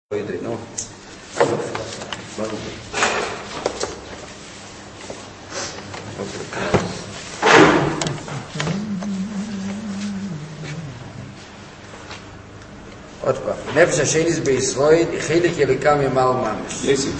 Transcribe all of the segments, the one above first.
No. עוד פעם, נפש השניס בישראל היא חלק יליקה ממעל ממש. יסי.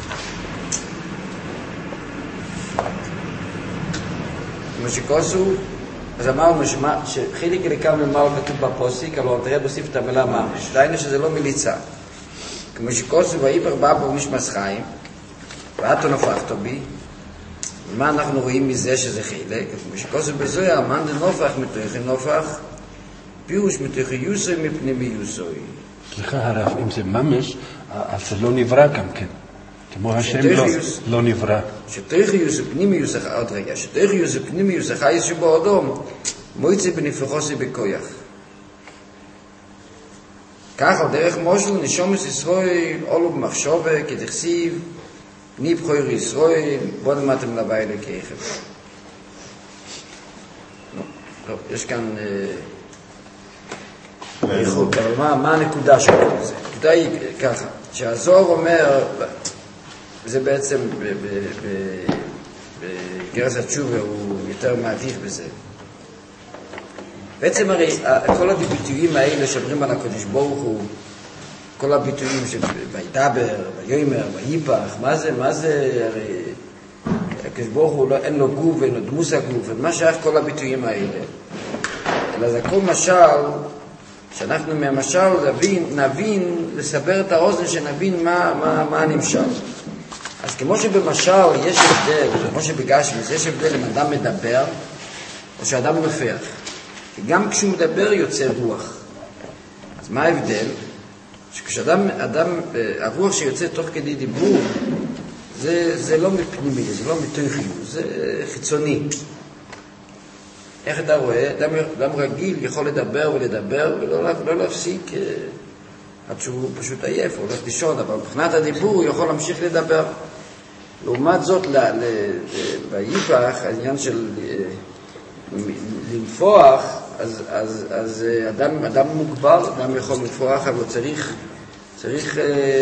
כמו שכוסו, אז אמרנו שחלק יליקה ממעל כתוב בפוסיק, אבל תראה בוסיף את המילה ממש. דיינו שזה לא מליצה. כמו שכוסו ואיבר בא בו משמס חיים, ואתו נופחתו בי, ומה אנחנו רואים מזה שזה חלק? כמו שכוסו בזויה, אמן דנופח מתוכי נופח, פירוש מתוכי יוסוי מפנימי יוסוי. סליחה הרב, אם זה ממש, אז זה לא נברא גם כן. כמו השם לא נברא. שתוכי יוסוי פנימי יוסי, עוד רגע, שתוכי יוסוי פנימי יוסי חייס שבו אדום, מויצי בנפחוסי בכויח. ככה דרך מושל נשומס ישראל עולו במחשובה כתכסיב ניב חויר ישראל בוא נמתם לבא אלוקיכם. טוב, יש כאן איכות, אבל מה הנקודה של זה? הנקודה היא ככה, שהזוהר אומר, זה בעצם בגרס התשובה הוא יותר מעריך בזה. בעצם הרי כל הביטויים האלה שאומרים על הקדוש ברוך הוא, כל הביטויים שבידבר, ביומר, ביפח, מה זה, הרי הקדוש ברוך הוא אין לו גוף ואין לו דמוס הגוף, מה שייך כל הביטויים האלה? אלא זה הכל משל, שאנחנו מהמשל נבין, לסבר את האוזן שנבין מה הנמשל. אז כמו שבמשל יש הבדל, כמו שבגשמיס יש הבדל אם אדם מדבר או שאדם נופח. גם כשהוא מדבר יוצא רוח. אז מה ההבדל? שכשאדם, הרוח שיוצא תוך כדי דיבור, זה לא מפנימי, זה לא מתוכי, זה חיצוני. איך אתה רואה? אדם רגיל יכול לדבר ולדבר ולא להפסיק עד שהוא פשוט עייף, הוא הולך לישון, אבל מבחינת הדיבור הוא יכול להמשיך לדבר. לעומת זאת, ביפח, העניין של לנפוח, אז אדם מוגבל, אדם יכול לנפוח, אבל צריך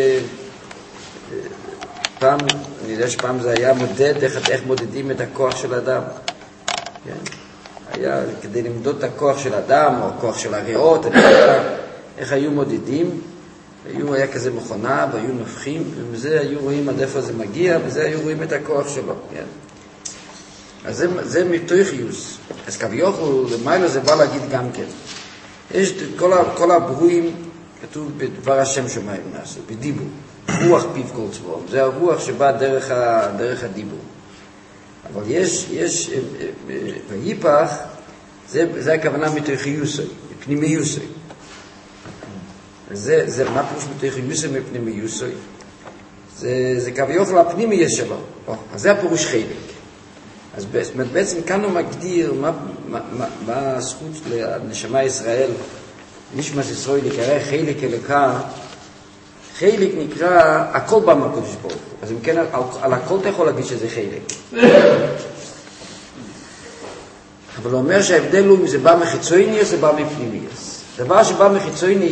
פעם, אני יודע שפעם זה היה מודד איך מודדים את הכוח של אדם. כן? היה כדי למדוד את הכוח של אדם, או הכוח של הריאות, איך היו מודדים, היה כזה מכונה, והיו נופחים, ומזה היו רואים עד איפה זה מגיע, וזה היו רואים את הכוח שלו. כן? אז זה מתוכיוס. אז כביכול, למיילו זה בא להגיד גם כן. יש כל הברואים, כתוב בדבר השם שמיים נעשו, בדיבור. רוח פיו כל צבאום. זה הרוח שבא דרך הדיבור. אבל יש ביפח, זה הכוונה מתוכיוסי, מפנימיוסי. זה מה פירוש מתוכיוסי מפנימיוסי? זה כביכול הפנימי שלו. אז זה הפירוש חלק. אז בעצם כאן הוא מגדיר מה הזכות לנשמה ישראל, נשמת ישראל יקרא חלק אלוקה. חלק נקרא, הכל בא מהקדוש ברוך הוא. אז אם כן, על הכל אתה יכול להגיד שזה חלק. אבל הוא אומר שההבדל הוא אם זה בא מחיצוני או זה בא מפנימי. דבר שבא מחיצוני,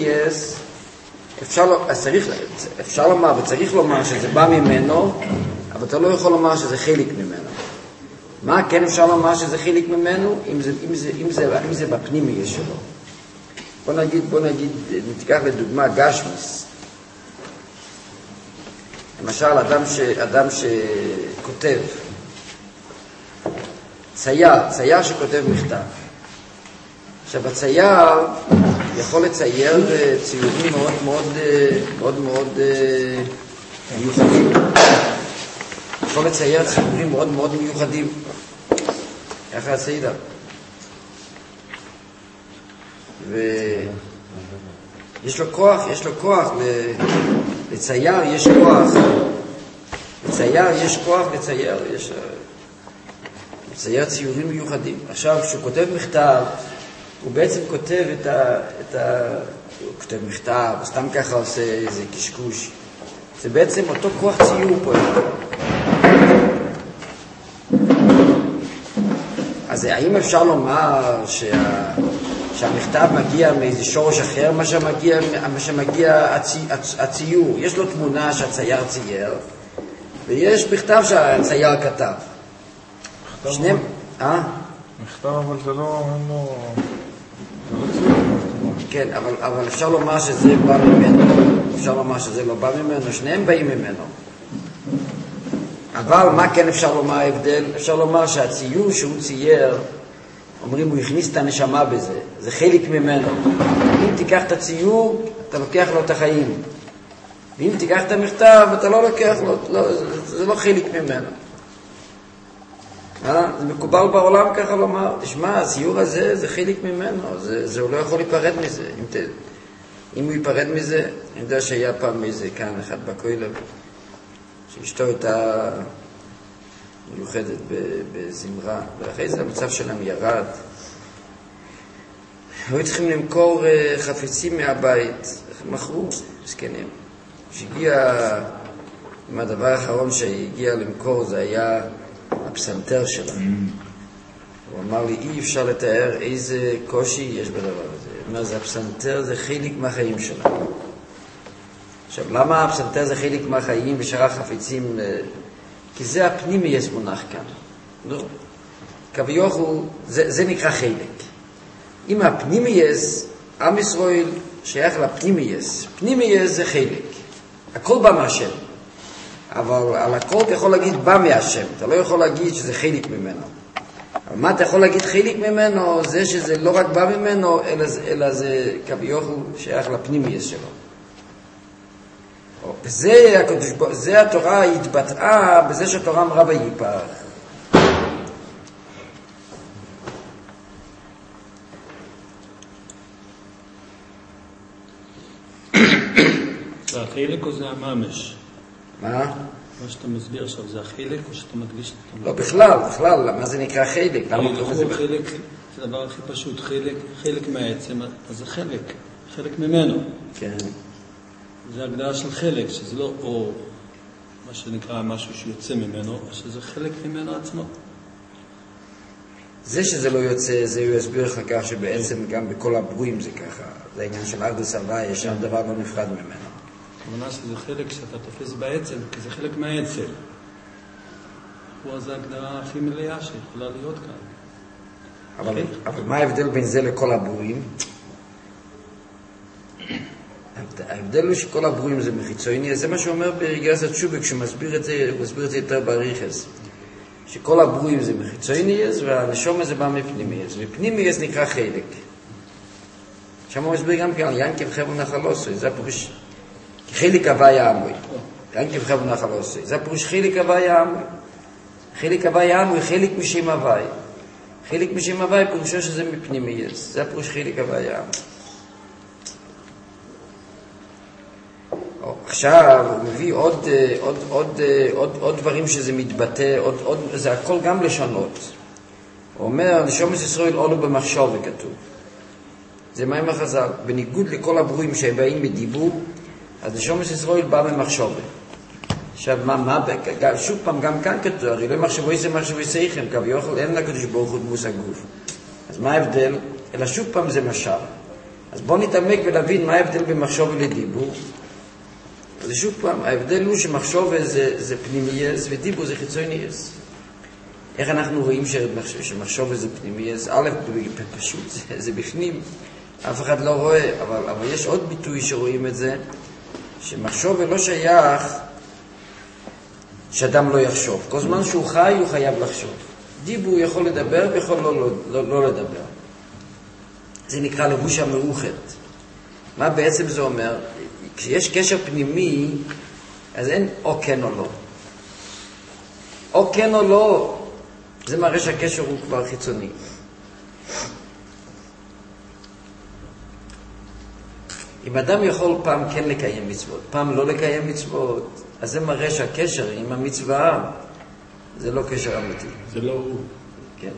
אפשר לומר וצריך לומר שזה בא ממנו, אבל אתה לא יכול לומר שזה חלק ממנו. מה כן אפשר לומר שזה חלק ממנו? אם זה בפנימי שלו. בוא נגיד, נתיקח לדוגמה גשמיס. למשל, אדם שכותב, צייר שכותב מכתב. עכשיו, הצייר יכול לצייר ציורים מאוד מיוחדים. יכול לצייר ציורים מאוד מיוחדים. ככה הסעידה. ויש לו כוח, לצייר יש כוח. לצייר ציורים מיוחדים. עכשיו, כשהוא כותב מכתב, הוא בעצם כותב הוא כותב מכתב, סתם ככה עושה איזה קשקוש. זה בעצם אותו כוח ציור פה. אז האם אפשר לומר שהמכתב מגיע מאיזה שורש אחר, מה שמגיע הציור. יש לו תמונה שהצייר צייר, ויש מכתב שהצייר כתב. שניהם, מכתב, אבל זה לא ציור. כן, אבל אפשר לומר שזה בא ממנו. אפשר לומר שזה לא בא ממנו, שניהם באים ממנו. אבל מה כן אפשר לומר ההבדל? אפשר לומר שהציור שהוא צייר, אומרים הוא הכניס את הנשמה בזה, זה חלק ממנו. אם תיקח את הציור, אתה לוקח לו את החיים. ואם תיקח את המכתב, אתה לא לוקח לו, זה לא חלק ממנו. זה מקובל בעולם ככה לומר, תשמע, הציור הזה זה חלק ממנו, הוא לא יכול להיפרד מזה. אם הוא ייפרד מזה, אני יודע שהיה פעם איזה כאן אחד בכולל, שאשתו הייתה מיוחדת בזמרה, ואחרי זה המצב שלהם ירד. היו צריכים למכור חפצים מהבית, מכרו, מסכנים. שהגיע, עם הדבר האחרון שהגיע למכור זה היה הפסנתר שלה. הוא אמר לי, אי אפשר לתאר איזה קושי יש בדבר הזה. הוא אומר, הפסנתר זה חלק מהחיים שלה. עכשיו, למה הפסנתר זה חלק מהחיים ושאר החפצים? כי זה הפנימייס מונח כאן. לא? כביכול, זה נקרא חלק. אם הפנימייס, עם ישראל שייך לפנימייס. פנימייס זה חלק. הכל בא מהשם. אבל על הכל אתה יכול להגיד בא מהשם. אתה לא יכול להגיד שזה חלק ממנו. אבל מה אתה יכול להגיד חלק ממנו? זה שזה לא רק בא ממנו, אלא זה כביכול שייך לפנימייס שלו. וזה התורה התבטאה בזה שהתורה אמרה ויפח. זה החילק או זה הממש? מה? מה שאתה מסביר עכשיו, זה החילק או שאתה מדגיש? לא, בכלל, מה זה נקרא חילק? חילק זה הדבר הכי פשוט, חילק מהעצם, אז זה חלק ממנו. כן. זה הגדרה של חלק, שזה לא או מה שנקרא משהו שיוצא ממנו, או שזה חלק ממנו עצמו. זה שזה לא יוצא, זה יסביר לך כך שבעצם גם בכל הברואים זה ככה. זה העניין של ארדוס הוואי, יש שם דבר לא נפרד ממנו. כמובן שזה חלק שאתה תופס בעצם, כי זה חלק מהעצם. זה ההגדרה הכי מלאה שיכולה להיות כאן. אבל מה ההבדל בין זה לכל הברואים? ההבדל הוא שכל הברואים זה מחיצוני, זה מה שאומר ברגרס התשובה, כשהוא מסביר את זה, הוא מסביר את זה יותר בריחס. שכל הברואים זה מחיצוני, והנשום הזה בא מפנימי, ופנימי נקרא חלק. שם הוא מסביר גם כאן, ינקב חבר נחלוסוי, זה הפירוש, חלק הוויה עמוי. ינקב חבר נחלוסוי, זה הפירוש חלק הוויה עמוי. חלק הוויה עמוי, חלק משם הווי. חלק משם הווי פירושו שזה מפנימי, זה הפירוש חלק הוויה עמוי. עכשיו הוא מביא עוד דברים שזה מתבטא, זה הכל גם לשונות. הוא אומר, נשומת ישראל עולו במחשוב כתוב. זה מה עם החז"ל. בניגוד לכל הברואים שהם באים בדיבור, אז נשומת ישראל בא במחשוב. עכשיו, שוב פעם, גם כאן כתוב, הרי לא מחשבו יצא מחשבו יצאיכם, כביכול אין לקדוש ברוך הוא דמוס הגוף. אז מה ההבדל? אלא שוב פעם זה משל. אז בואו נתעמק ולהבין מה ההבדל במחשוב ולדיבור. אז שוב פעם, ההבדל הוא שמחשוב זה פנימייס ודיבור זה חיצונייס. איך אנחנו רואים שמחשוב זה פנימייס? א', פשוט זה בפנים, אף אחד לא רואה, אבל יש עוד ביטוי שרואים את זה, שמחשוב לא שייך שאדם לא יחשוב. כל זמן שהוא חי, הוא חייב לחשוב. דיבור יכול לדבר ויכול לא לדבר. זה נקרא לבוש המאוחד. מה בעצם זה אומר? כשיש קשר פנימי, אז אין או כן או לא. או כן או לא, זה מראה שהקשר הוא כבר חיצוני. אם אדם יכול פעם כן לקיים מצוות, פעם לא לקיים מצוות, אז זה מראה שהקשר עם המצווה, זה לא קשר אמיתי. זה לא הוא. כן.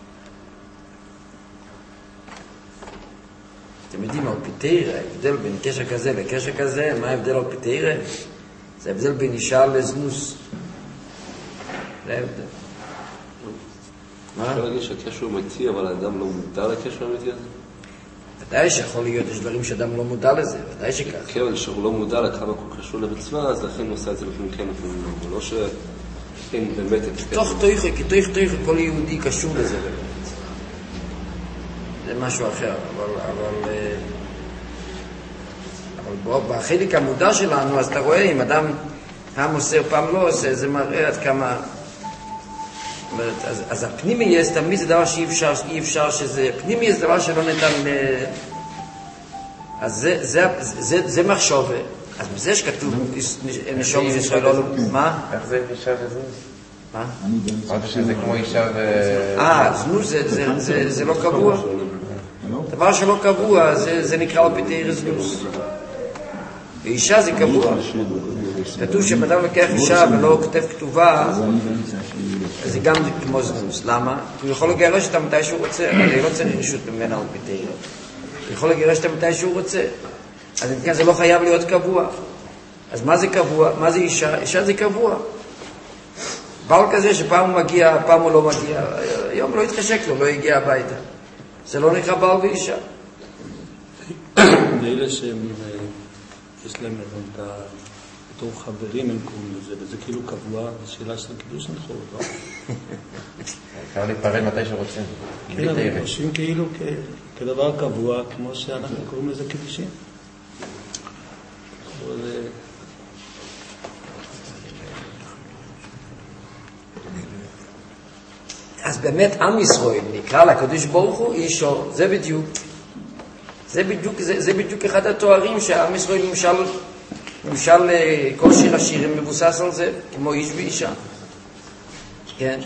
אתם יודעים, על פיתירה, ההבדל בין קשר כזה לקשר כזה, מה ההבדל על פיתירה? זה ההבדל בין אישה לזנוס. זה ההבדל. אפשר להגיד שהקשר הוא אמיתי, אבל האדם לא מודע לקשר האמיתי הזה? ודאי שיכול להיות, יש דברים שאדם לא מודע לזה, ודאי שכך. כן, שהוא לא מודע לכמה כל קשור למצווה, אז לכן הוא עושה את זה לפעמים כן, לפעמים לא. אבל לא שכן באמת... תוך תוך כל יהודי קשור לזה באמת. זה משהו אחר, אבל בחלק המודע שלנו, אז אתה רואה, אם אדם פעם עושה, פעם לא עושה, זה מראה עד כמה... אז הפנימי תמיד זה דבר שאי אפשר שזה... פנימי זה דבר שלא ניתן אז זה מחשוב. אז בזה שכתוב נשום ישראל לא... מה? איך זה אישה וזה? מה? אמרת שזה כמו אישה זנו, זה לא קבוע. דבר שלא קבוע, זה נקרא על פי רזנוס. ואישה זה קבוע. כתוב שבאדם לקח אישה ולא כותב כתובה, אז זה גם כמו זנוס. למה? הוא יכול לגרש אותה מתי שהוא רוצה, אבל היא לא צריך רשות ממנה על פי תהילה. הוא יכול לגרש אותה מתי שהוא רוצה. אז כן, זה לא חייב להיות קבוע. אז מה זה קבוע? מה זה אישה? אישה זה קבוע. בעל כזה שפעם הוא מגיע, פעם הוא לא מגיע. היום לא התחשק לו, לא הגיע הביתה. זה לא נקרא בעל ואישה. לאלה שהם, יש להם בתור חברים הם קוראים לזה, וזה כאילו קבוע, זו שאלה של קידוש נכון, לא? אפשר להיפרד מתי שרוצים. כן, אנחנו חושבים כאילו כדבר קבוע, כמו שאנחנו קוראים לזה קידושים. אז באמת עם ישראל נקרא לקדוש ברוך הוא אישו, זה בדיוק אחד התוארים שעם ישראל נמשל כל שיר השירים מבוסס על זה, כמו איש ואישה. כן?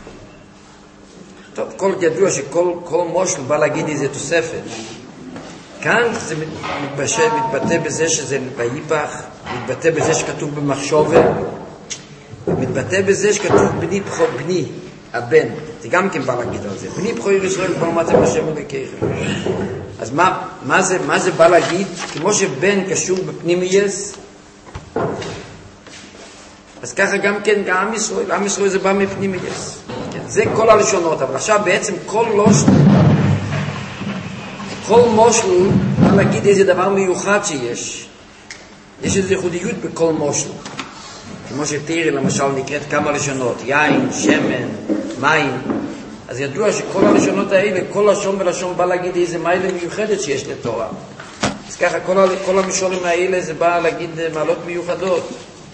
טוב, כל ידוע שכל מושל בא להגיד איזה תוספת. כאן זה מתבטא בזה שזה בהיפך, מתבטא בזה שכתוב במחשובה, מתבטא בזה שכתוב בני, הבן. זה גם כן בא להגיד על זה. בני בכור ישראל כל מתם השם אלוקיכם. אז מה זה בא להגיד? כמו שבן קשור בפנימייס, אז ככה גם כן עם ישראל. עם ישראל זה בא מפנימייס. זה כל הלשונות, אבל עכשיו בעצם כל מושל בא להגיד איזה דבר מיוחד שיש. יש איזו ייחודיות בכל מושל. כמו שתירי למשל נקראת כמה לשונות, יין, שמן, מים. אז ידוע שכל הלשונות האלה, כל לשון ולשון בא להגיד איזה מיילה מיוחדת שיש לתורה. אז ככה כל המשולים האלה זה בא להגיד מעלות מיוחדות.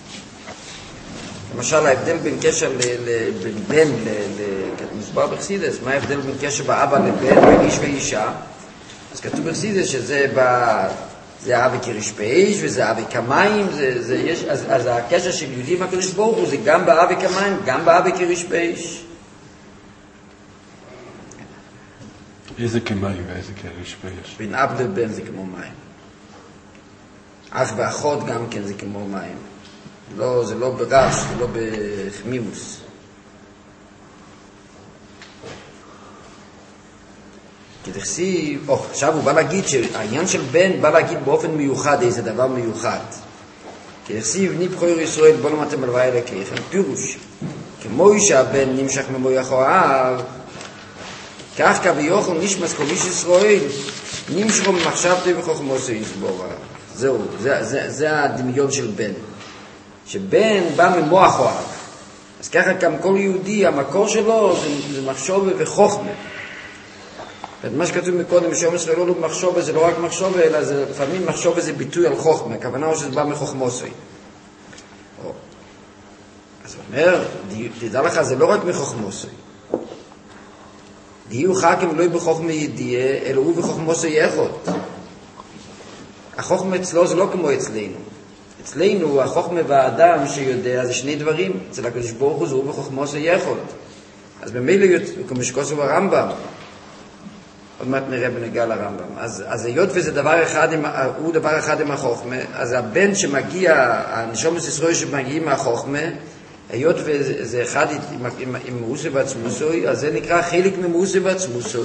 למשל ההבדל בין קשר לבן, מוסבר בחסידס, מה ההבדל בין קשר באבא לבן, בין איש ואישה? אז כתוב בחסידס שזה זה אבי כרשפאיש וזה אבי כמים, אז הקשר של יהודי עם הקדוש ברוך הוא זה גם באבי כמים, גם באבי כרשפאיש. איזה כמים ואיזה כרשפאיש? בין אב לבן זה כמו מים. אח ואחות גם כן זה כמו מים. זה לא ברש, זה לא בחמימוס. עכשיו הוא בא להגיד שהעניין של בן בא להגיד באופן מיוחד איזה דבר מיוחד. כי תכסיב בני בכור ישראל בוא למתם הלוואי אלוקיכם, פירוש כמו שהבן נמשך ממויח האב, כך כביכול נשמס כל איש ישראל נמשכו ממחשבתו וחוכמתו יסבור. זהו, זה הדמיון של בן, שבן בא ממוח האב. אז ככה גם כל יהודי המקור שלו זה מחשבה וחוכמה. מה שכתוב מקודם, שאום ישראל לא מחשבה, זה לא רק מחשבה, אלא זה, לפעמים מחשבה זה ביטוי על חוכמה, הכוונה הוא שזה בא מחוכמוסוי. אז הוא אומר, תדע לך, זה לא רק מחוכמוסוי. דיהו חכם לא בחוכמה ידיעה, אלא הוא בחוכמוסוי יחוד. החוכמה אצלו זה לא כמו אצלנו. אצלנו, החוכמה והאדם שיודע זה שני דברים. אצל הקדוש ברוך הוא זה הוא בחוכמוסוי יחוד. אז במילא, כמו שכוסו הרמב"ם, עוד מעט נראה בנגע לרמב"ם. אז היות וזה דבר אחד, הוא דבר אחד עם החוכמה, אז הבן שמגיע, הנשומת ישראל שמגיעים מהחוכמה, היות וזה אחד עם מאוסה ועצמוסוי, אז זה נקרא חלק ממאוסה ועצמוסוי.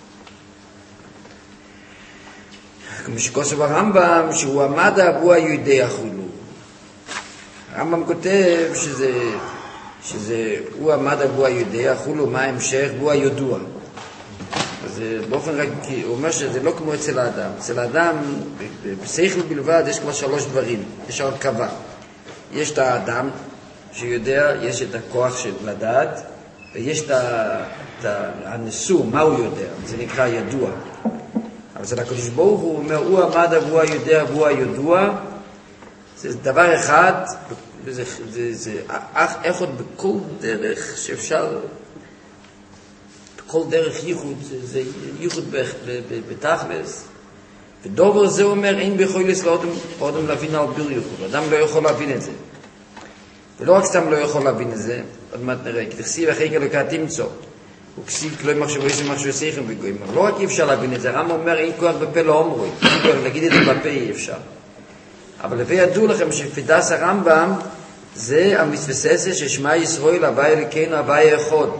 כמו שכוסו הרמב"ם, שהוא עמד הוא היודע חולו. הרמב"ם כותב שהוא עמד הוא היודע חולו, מה ההמשך? הוא הידוע. אז באופן רק, הוא אומר שזה לא כמו אצל האדם. אצל האדם, בשכל בלבד, יש כבר 3 דברים. יש הרכבה. יש את האדם שיודע, יש את הכוח של לדעת, ויש את הנשוא, מה הוא יודע. זה נקרא ידוע. אבל אצל הקדוש ברוך הוא אומר, הוא עמד והוא היודע והוא הידוע. זה דבר אחד, זה איך עוד בכל דרך שאפשר, בכל דרך ייחוד, זה ייחוד בתכלס. ודובר זה אומר, אין ביכולת לאדם להבין על ביר ייחוד. אדם לא יכול להבין את זה. ולא רק סתם לא יכול להבין את זה, עוד מעט נראה, כי תכסיב אחרי כלוקה תמצוא. הוא כסיב כלוי מחשבו יש מחשבו שיחם בגויים. לא רק אי אפשר להבין את זה, רם אומר, אין כוח בפה לא אומרוי. אין כוח להגיד את זה בפה אי אפשר. אבל לפי ידעו לכם שפדס הרמב"ם זה המתבססת ששמע ישראל הווי אלוקינו הווי אחד.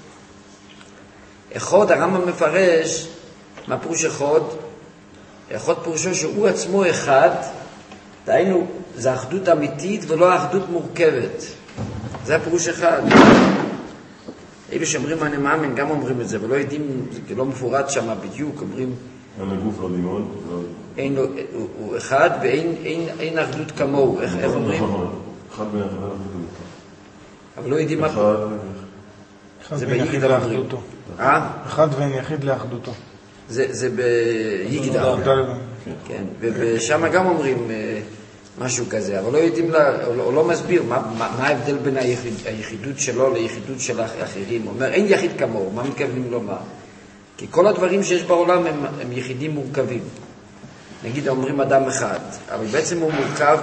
אחד הרמב"ם מפרש מה פירוש אחד? אחד פירושו שהוא עצמו אחד, דהיינו זה אחדות אמיתית ולא אחדות מורכבת. זה הפירוש אחד. אלו שאומרים אני מאמין גם אומרים את זה ולא יודעים, זה לא מפורט שם בדיוק, אומרים אין הגוף לא דמיון, הוא אחד ואין אחדות כמוהו. איך אומרים? אחד בין אחד אבל לא יודעים מה אחד ואין יחיד לאחדותו. אחד ואין יחיד לאחדותו. זה ביגידה. כן, ושם גם אומרים משהו כזה, אבל לא יודעים, או לא מסביר מה ההבדל בין היחידות שלו ליחידות של האחרים. הוא אומר, אין יחיד כמוהו, מה מתכוונים לומר? כי כל הדברים שיש בעולם הם יחידים מורכבים. נגיד, אומרים אדם אחד, אבל בעצם הוא מורכב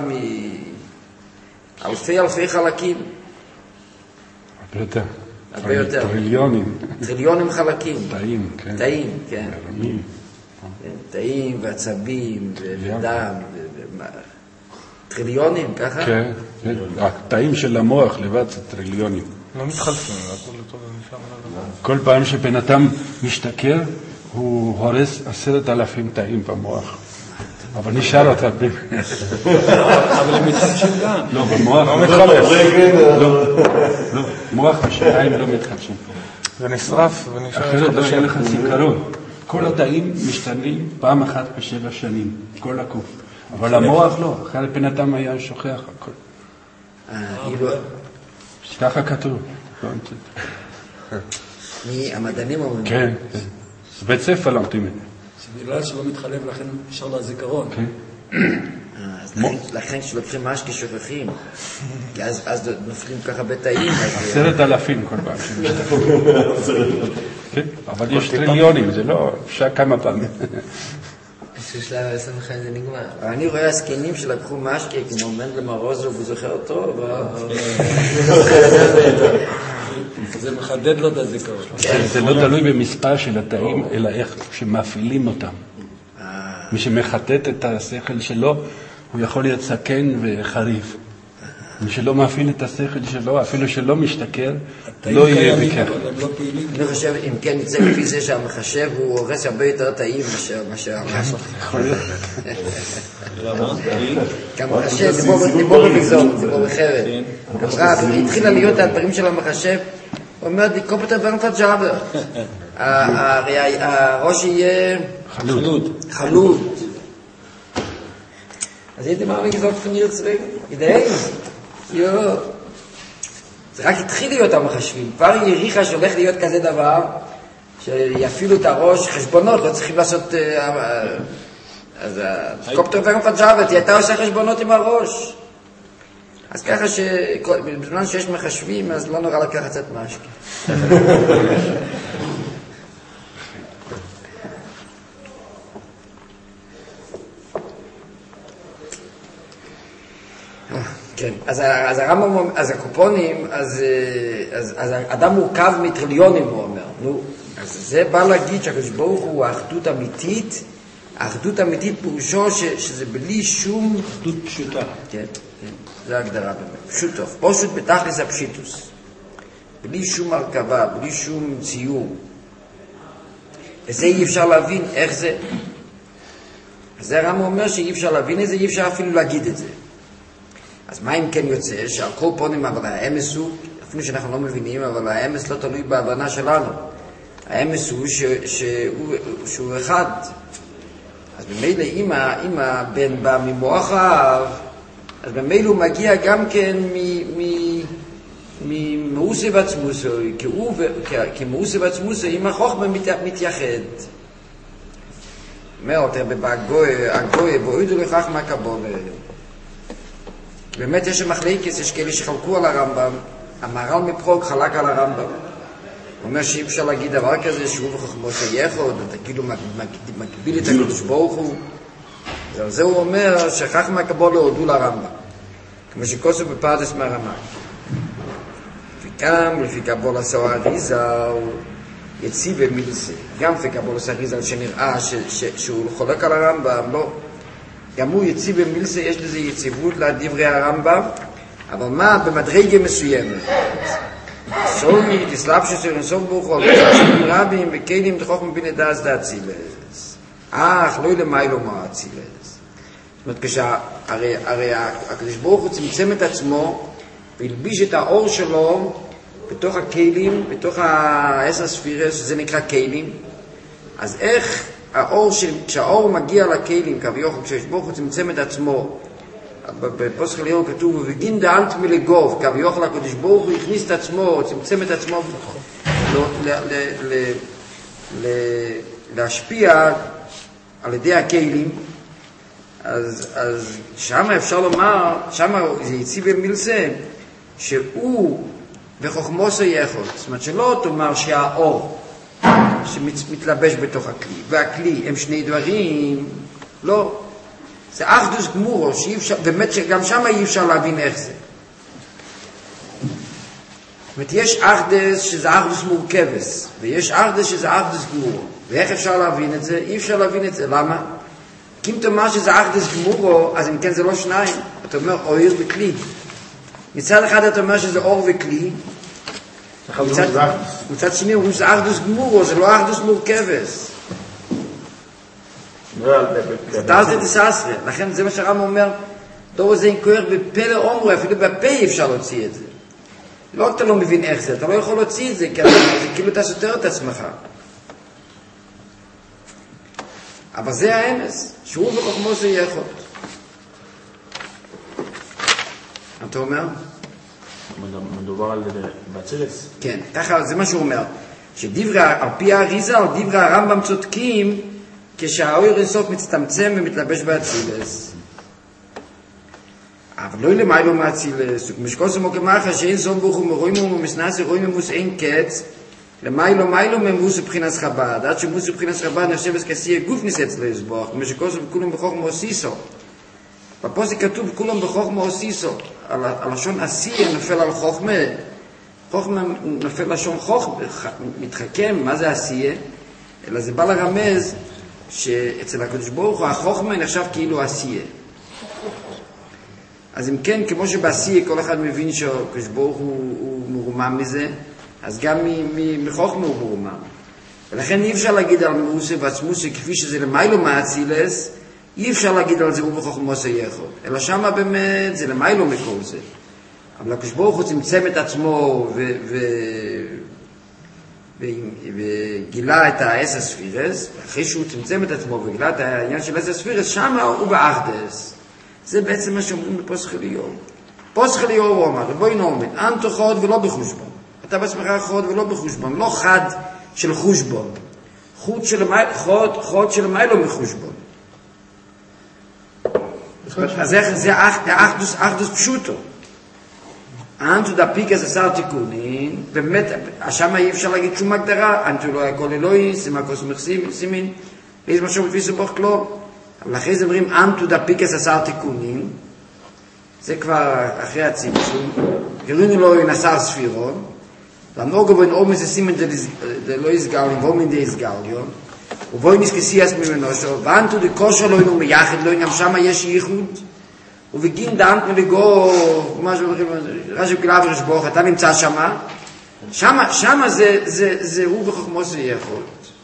מאלפי חלקים. הרבה יותר. טריליונים חלקים. תאים, כן. תאים, כן. תאים ועצבים ודם. טריליונים, ככה? כן. התאים של המוח לבד זה טריליונים. לא מתחלפים, כל פעם שבן אדם משתכר, הוא הורס 10,000 תאים במוח. אבל נשאר אותה. אבל הם מתחדשים גם. לא, במוח לא מתחלף. לא, מוח ושיניים לא מתחדשים. זה נשרף ונשאר. אחרת לא יהיה לך זיכרון. כל התאים משתנים פעם אחת ב7 שנים, כל הקוף. אבל המוח לא, אחרי בן אדם היה שוכח הכל. ככה כתוב. מי המדענים אומרים? כן, כן. זה בית ספר למתימים. בגלל שלא מתחלף לכן אפשר לזיכרון. כן. לכן כשלוקחים משקי שוכחים, כי אז נופלים ככה בתאים. 10,000 כל פעם. אבל יש טריליונים, זה לא, אפשר כמה פעמים. בשלב 25 זה נגמר. אני רואה הסקנים שלקחו משקי כמו מנדל מרוזוב, הוא זוכר אותו, זה מחדד לו את הזיכרון. זה לא תלוי במספר של התאים, אלא איך שמפעילים אותם. מי שמחטט את השכל שלו, הוא יכול להיות סכן וחריף. מי שלא מפעיל את השכל שלו, אפילו שלא משתכר, לא יהיה בכך. אני חושב, אם כן, יצא לפי זה שהמחשב הוא הורס הרבה יותר תאים מאשר המשק. גם המחשב, זה בו במגזון, זה בו בחרב. אמרה, התחילה להיות הדברים של המחשב, הוא אומר, דיקופטר ברנפת ג'אבר. הראש יהיה חלוד. אז הייתי מאמין גזוק פניר צבק, ידעי, זה רק התחיל להיות המחשבים, כבר היא העריכה שהולך להיות כזה דבר, שיפעילו את הראש, חשבונות, לא צריכים לעשות, אז קופטר ורנפת ג'אבר, היא הייתה עושה חשבונות עם הראש. אז ככה שבזמן שיש מחשבים, אז לא נורא לקחת קצת משקי. כן, אז הרמב"ם, אז הקופונים, אז אדם מורכב מטריליונים, הוא אומר. נו, אז זה בא להגיד שהקדוש ברוך הוא האחדות אמיתית, האחדות אמיתית פירושו שזה בלי שום... אחדות פשוטה. כן, כן, זה ההגדרה באמת. פשוטו, פשוט בתכלס הפשיטוס. בלי שום הרכבה, בלי שום ציור. וזה אי אפשר להבין איך זה. אז זה הרמב"ם אומר שאי אפשר להבין את זה, אי אפשר אפילו להגיד את זה. אז מה אם כן יוצא? שעל כל פונים, אבל האמס הוא, אפילו שאנחנו לא מבינים, אבל האמס לא תלוי בהבנה שלנו. האמס הוא שהוא אחד. אז במילא אם הבן בא ממוח האב, אז במילא הוא מגיע גם כן ממאוסי ועצמוסי, כי מאוסי ועצמוסי עם החוכמה מתייחד. אומר יותר בגוי בוידו לכך מהקבולה. באמת יש מחלקת, יש כאלה שחלקו על הרמב"ם, המהר"ל מפראג חלק על הרמב"ם. הוא אומר שאי אפשר להגיד דבר כזה שהוא בחוכמו שייכות, אתה כאילו מקביל את הקדוש ברוך הוא. על זה הוא אומר שכך מהקבולה הודו לרמב"ם, כמו שכוסו בפרדס מהרמ"ק. וגם לפי קבולה סוהר אריזל, יציב במילסה, גם לפי קבולה סוהר אריזל שנראה שהוא חולק על הרמב"ם, לא. גם הוא יציב במילסה, יש לזה יציבות לדברי הרמב"ם, אבל מה? במדרגה מסוימת. סולמי, תסלאפ שסוירן סוף ברוכו, תשעים רבים, וכלים תחוך מבין את דעת אצילס. לא למיילו מה אצילס. זאת אומרת, הרי הקדוש ברוך הוא צמצם את עצמו, והלביש את האור שלו בתוך הכלים, בתוך העשר ספירס, שזה נקרא כלים. אז איך האור, כשהאור מגיע לכלים, כביכול, כשברוך הוא צמצם את עצמו, בפוסק אליהו כתוב, ובגין דאנט מלגוב, כביכול הקדוש ברוך הוא הכניס את עצמו, צמצם את עצמו, להשפיע על ידי הכלים, אז שם אפשר לומר, שם זה יציב במילסה, שהוא בחוכמוסו יחוד. זאת אומרת שלא תאמר שהאור שמתלבש בתוך הכלי והכלי הם שני דברים, לא. זה אחדוס גמורו, באמת שגם שם אי אפשר להבין איך זה. זאת אומרת, יש אחדס שזה אחדוס מורכבס, ויש אחדס שזה אחדוס גמורו. ואיך אפשר להבין את זה? אי אפשר להבין את זה. למה? כי אם תאמר שזה אחדס גמורו, אז אם כן זה לא שניים. אתה אומר אויר וכלי. מצד אחד אתה אומר שזה אור וכלי, מצד שני הוא זה אחדוס גמורו, זה לא אחדוס מורכבס. זה תרזה דססרה. לכן זה מה שהרמב"ם אומר, דור זה כוח בפה לאומרו, אפילו בפה אי אפשר להוציא את זה. לא אתה לא מבין איך זה, אתה לא יכול להוציא את זה, כי כאילו אתה סותר את עצמך. אבל זה האמס, שהוא בחוכמו זה יחוד. אתה אומר? מדובר על בצלס? כן, ככה זה מה שהוא אומר. על פי האריזה, על דברי הרמב"ם צודקים, כשהאור אינסוף מצטמצם ומתלבש באצילס. אבל לא למיילו מאצילס, ומשקוס ומוקמחה שאין סוף ברוך הוא מרואים ומסנס ורואים ממוס אין קץ, למיילו ממוס ובחינס חב"ד, עד שמוס ובחינס חב"ד נחשב כסייה גוף ניסץ להסבוח, ומשקוס וכולם בחוכמה עושיסו. בפוסק כתוב כולם בחוכמה עושיסו, הלשון עשייה נופל על חוכמה, חוכמה נופל לשון חוכמה, מתחכם, מה זה עשייה? אלא זה בא לרמז שאצל הקדוש ברוך הוא החוכמה נחשב כאילו עשייה. אז אם כן, כמו שבעשייה כל אחד מבין שהקדוש ברוך הוא מרומם מזה, אז גם מחוכמה הוא מרומם. ולכן אי אפשר להגיד על מאוסה ועצמוסה כפי שזה למיילו מאצילס, אי אפשר להגיד על זה הוא בחוכמוסה יחוד. אלא שמה באמת זה למיילו מכל זה. אבל הקדוש ברוך הוא צמצם את עצמו וגילה את העשר ספירס, אחרי שהוא צמצם את עצמו וגילה את העניין של העשר ספירס, שמה הוא באחדס. זה בעצם מה שאומרים בפוסק אליהו. פוסק אליהו הוא אומר, בואי נאמר, אנטו חוד ולא בחושבון. אתה בעצמך חוד ולא בחושבון, לא חד של חושבון. חוד של מיילו מחושבון. אז זה אחדוס פשוטו. אנטו דפיקס עשר תיקונים, באמת, שם אי אפשר להגיד שום הגדרה, אנטו לא הכל אלוהי, סימה קוסמך סימין, ויש משהו בפי סבוך כלום. אבל אחרי זה אומרים, אנטו דפיקס עשר תיקונים, זה כבר אחרי הצמצום, גרינו לו עם עשר ספירון, לנוגו בן אור מזה סימן דלא יסגליון, ואומן די יסגליון, ובואי נסכסיאס ממנו שו, ואנטו דקושו לא אינו מייחד, לא גם שם יש ייחוד, ובגין דאנט מלגו, רשב גילה ורשבוך, אתה נמצא שמה, שמה זה הוא בחוכמו זה יכול.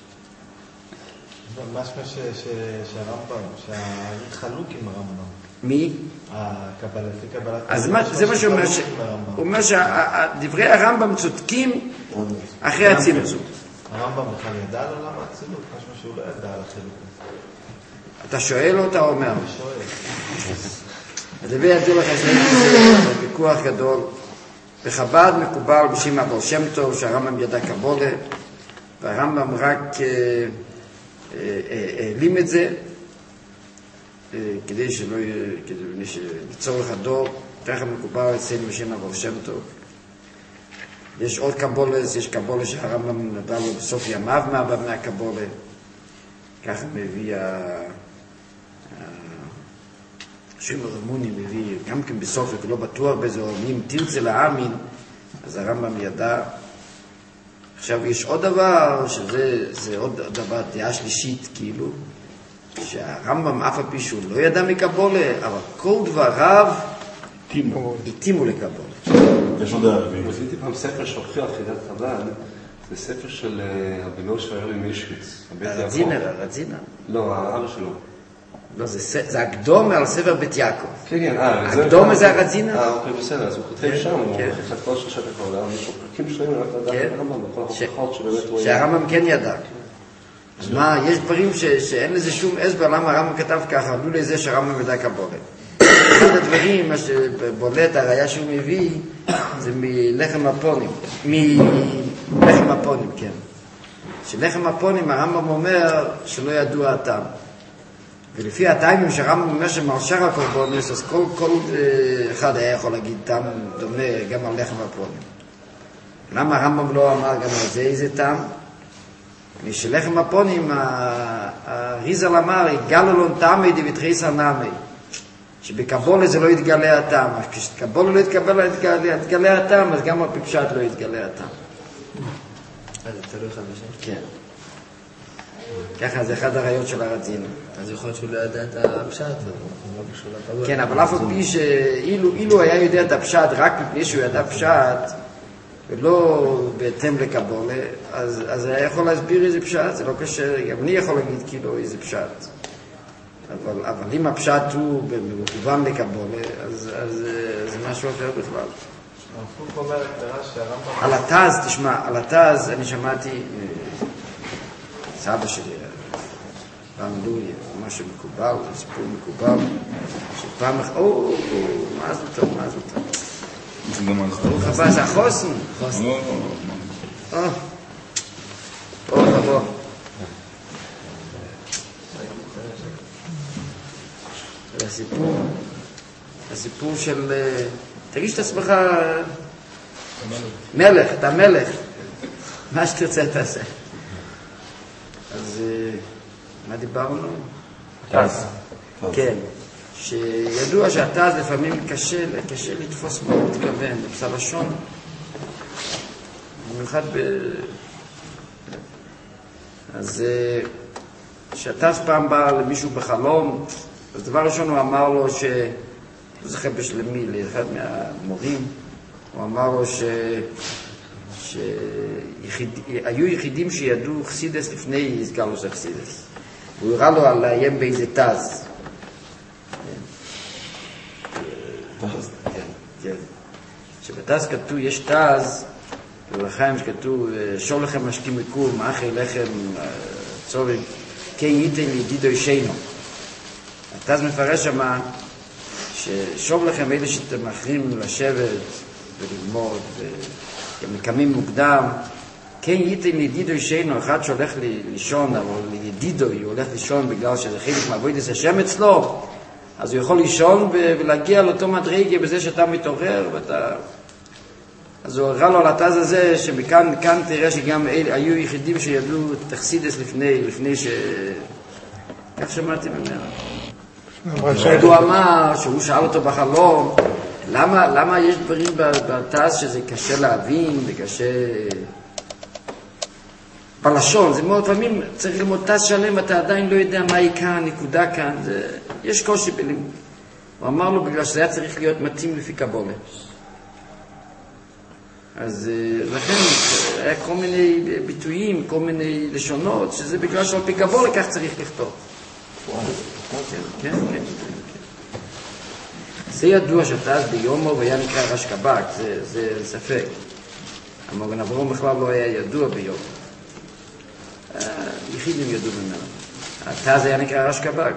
משמע שהרמב"ם, שהחלוק עם הרמב"ם. מי? הקבלת. אז זה מה שהוא אומר, הוא אומר שדברי הרמב"ם צודקים אחרי הצמצום. הרמב"ם בכלל ידע על עולם האצילות? משהו שהוא לא ידע על החילוק הזה. אתה שואל או אתה אומר? אני שואל. אז הביא ידעו לך שזה ויכוח גדול. בחב"ד מקובל בשם הבעל שם טוב שהרמב"ם ידע קבולה, והרמב"ם רק העלים את זה כדי שלא לצורך הדור. ככה מקובל אצלנו בשם הבעל שם טוב. יש עוד קבולס, יש קבולה שהרמב"ם נדע לו בסוף ימיו מהקבולה. ככה מביא שמעון רמוני מביא, גם כן בסוף, ולא בטוח בזה, אם תרצה להאמין, אז הרמב"ם ידע. עכשיו יש עוד דבר, שזה עוד דבר, דעה שלישית, כאילו, שהרמב"ם אף הפי שהוא לא ידע מקבולה, אבל כל דבריו התאימו לקבולה. יש עוד הערבי. ראיתי פעם ספר שהוכיח חידת חב"ד, זה ספר של הבנו של הרבי מישוויץ. הרזינר? לא, האבא שלו. לא, זה הקדום על ספר בית יעקב. כן, הקדום זה הרזינר? אוקיי, בסדר, אז הוא כותב שם, הוא הוכיח את כל שלושת הקבלה, יש לו פרקים שלמים רק לדעת את הרמב"ם, וכל ההוכחות שבאמת הוא היה. שהרמב"ם כן ידע. אז מה, יש דברים שאין לזה שום הסבר למה הרמב"ם כתב ככה, עלו לזה שהרמב"ם ידע קבולה. אחד הדברים, מה שבולט, הראיה שהוא מביא, זה מלחם הפונים. מלחם הפונים, כן. שלחם הפונים, הרמב"ם אומר שלא ידוע הטעם. ולפי הטעמים שהרמב"ם אומר שמעל שאר הקורבנות, אז כל אחד היה יכול להגיד טעם דומה גם על לחם הפונים. למה הרמב"ם לא אמר גם על זה איזה טעם? משלחם הפונים, הריזל אמר, יגללון טעמי דבתריסא נמי. שבקבולה זה לא יתגלה הטעם. כשקבולה לא יתגלה הטעם, אז גם בפשט לא יתגלה הטעם. אז זה תלוי אחד בשם? כן. ככה זה אחד הראיות של הרזינר. אז יכול להיות שהוא לא ידע את הפשט, לא קשור לקבולה. כן, אבל אף פי שאילו היה יודע את הפשט רק מפני שהוא ידע פשט, ולא בהתאם לקבולה, אז היה יכול להסביר איזה פשט, זה לא קשה, גם אני יכול להגיד כאילו איזה פשט. אבל אם הפשט הוא במכוון לקבולה, אז זה משהו אחר בכלל. הרב אומר שהרמב"ם... על התז, תשמע, על התז אני שמעתי סבא שלי, פעם דוי, משהו מקובל, סיפור מקובל, שפעם מה זה טוב, מה זה טוב. ברוך הבא, זה החוסן. בוא. הסיפור של... תגיש את עצמך מלך, אתה מלך. מה שתרצה תעשה. אז מה דיברנו? תז. כן. שידוע שהתז לפעמים קשה לתפוס מה הוא מתכוון, בלשון. במיוחד אז שהתז פעם בא למישהו בחלום, אז דבר ראשון הוא אמר לו לא זוכר בשלמי, לאחד מהמורים, הוא אמר לו שהיו יחידים שידעו חסידס לפני הסגלוס החסידס. הוא הראה לו על לאיים באיזה תז. שבתז כתוב, יש תז, ולחיים שכתוב, שור לכם משקים מקום, אחי לחם, צורי, כן ייתן ידידו ישנו. התז מפרש שמה, ששוב לכם אלה שאתם אחרים לשבת וללמוד ומקמים מוקדם, כן ייתן ידידו ישנו, אחד שהולך לישון, אבל ידידו הוא הולך לישון בגלל שזה חלק מעבודת השם אצלו, אז הוא יכול לישון ולהגיע לאותו מדרגה בזה שאתה מתעורר אז הוא הראה לו על התז הזה שמכאן תראה שגם היו יחידים שידעו תחסידס לפני כך שמעתי ממנו. הוא אמר שהוא שאל אותו בחלום למה יש דברים בתז שזה קשה להבין וקשה בלשון, זה מאוד פעמים צריך ללמוד תז שלם, אתה עדיין לא יודע מה היא כאן, נקודה כאן, יש קושי בלימוד. הוא אמר לו בגלל שזה היה צריך להיות מתאים לפי קבולה. אז לכן היה כל מיני ביטויים, כל מיני לשונות, שזה בגלל שעל פי קבולה כך צריך לכתוב. כן. זה ידוע שתז ביומו והיה נקרא רש קבק, זה ספק. המוגן אברום בכלל לא היה ידוע ביומו. יחידים ידעו ממנו. התא זה היה נקרא רש קב"ג.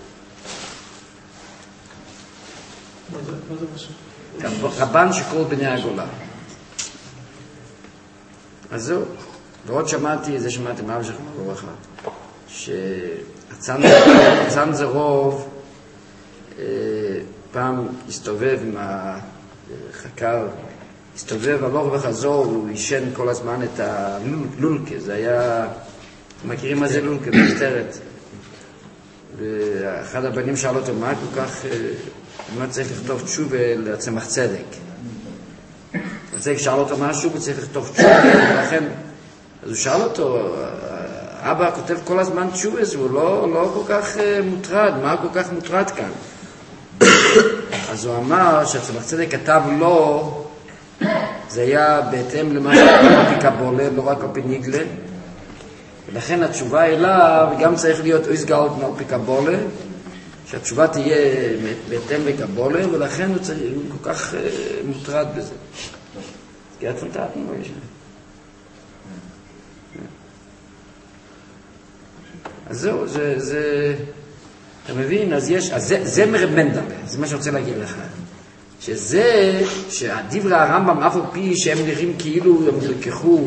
רבן שכל בני הגולה. אז זהו. ועוד שמעתי מאב שלך ברכה, שהצנזרוב פעם הסתובב עם החקר, הסתובב הלוך וחזור, הוא ישן כל הזמן את הלולקה, זה היה, מכירים מה זה לולקה, בסתרת. ואחד הבנים שאל אותו, מה כל כך, מה צריך לכתוב תשובה לצמח צדק? הצדק שאל אותו משהו, הוא צריך לכתוב תשובה, ולכן, אז הוא שאל אותו, אבא כותב כל הזמן תשובה, הוא לא כל כך מוטרד, מה כל כך מוטרד כאן? אז הוא אמר שהצמח צדק כתב לו, זה היה בהתאם למה שכתוב על פי קבולה, לא רק על פי ניגלה, ולכן התשובה אליו גם צריך להיות אויס גאולת על פי קבולה, שהתשובה תהיה בהתאם לקבולה, ולכן הוא כל כך מוטרד בזה. גאה פנטטנו, יש. אז זהו, אתה מבין? אז יש, אז זה מרב מנדלה, זה מה שרוצה להגיד לך. שזה, שהדברי הרמב"ם אף על פי שהם נראים כאילו הם נלקחו,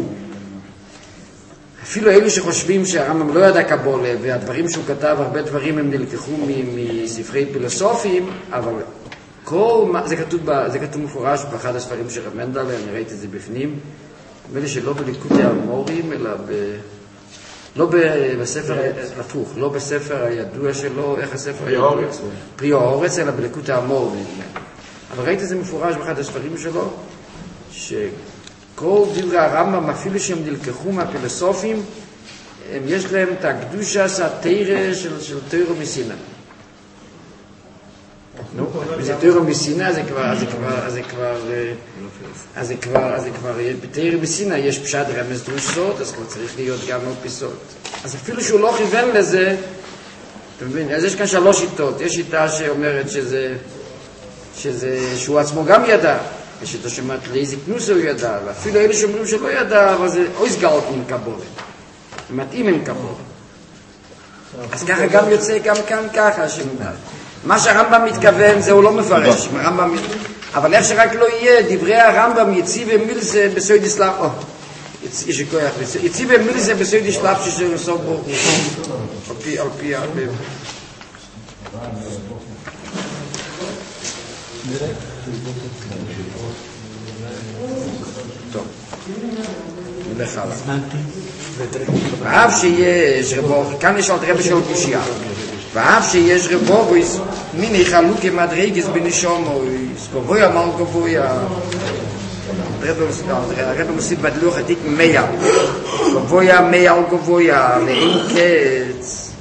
אפילו אלו שחושבים שהרמב"ם לא ידע קבולה, והדברים שהוא כתב, הרבה דברים הם נלקחו מספרי פילוסופיים, אבל זה כתוב מפורש באחד הספרים של רב מנדלה, אני ראיתי את זה בפנים, נדמה לי שלא בליקוטי האמורים, אלא לא בספר הפוך, לא בספר הידוע שלו, איך הספר הידוע? פרי האורץ, אלא בליקוטי האמורים. אבל ראיתי את זה מפורש באחד הספרים שלו, שכל דברי הרמב"ם, אפילו שהם נלקחו מהפילוסופים, יש להם את הקדושה התורה של תורה מסיני. וזה תורה מסיני, אז זה כבר, בתורה מסיני יש פשט רמז דרוש סוד, אז כבר צריך להיות גם עוד פיסות. אז אפילו שהוא לא כיוון לזה, אתה מבין? אז יש כאן 3 שיטות. יש שיטה שאומרת שהוא עצמו גם ידע, יש שיטה שאומרת לאיזה כנוס הוא ידע, ואפילו אלה שאומרים שלא ידע, אבל זה אויס גאולת מן קבולה. מתאים עם קבולה. אז ככה גם יוצא, גם כאן ככה, מה שהרמב"ם מתכוון זה הוא לא מפרש, אבל איך שרק לא יהיה, דברי הרמב"ם יציב ומילזה בסויד יסלאפ, יציב ומילזה בסויד יסלאפ ששיר סוף בו, על פי טוב, נלך הלאה. ואף שיש רבו, כאן יש עוד רבי של קושייה, ואף שיש רבו מיני חלוקי מדרגס בנשומויס, גבויה מל גבויה, הרב מוסיף בדלוח עתיק 100, גבויה 100 גבויה, לאין קץ.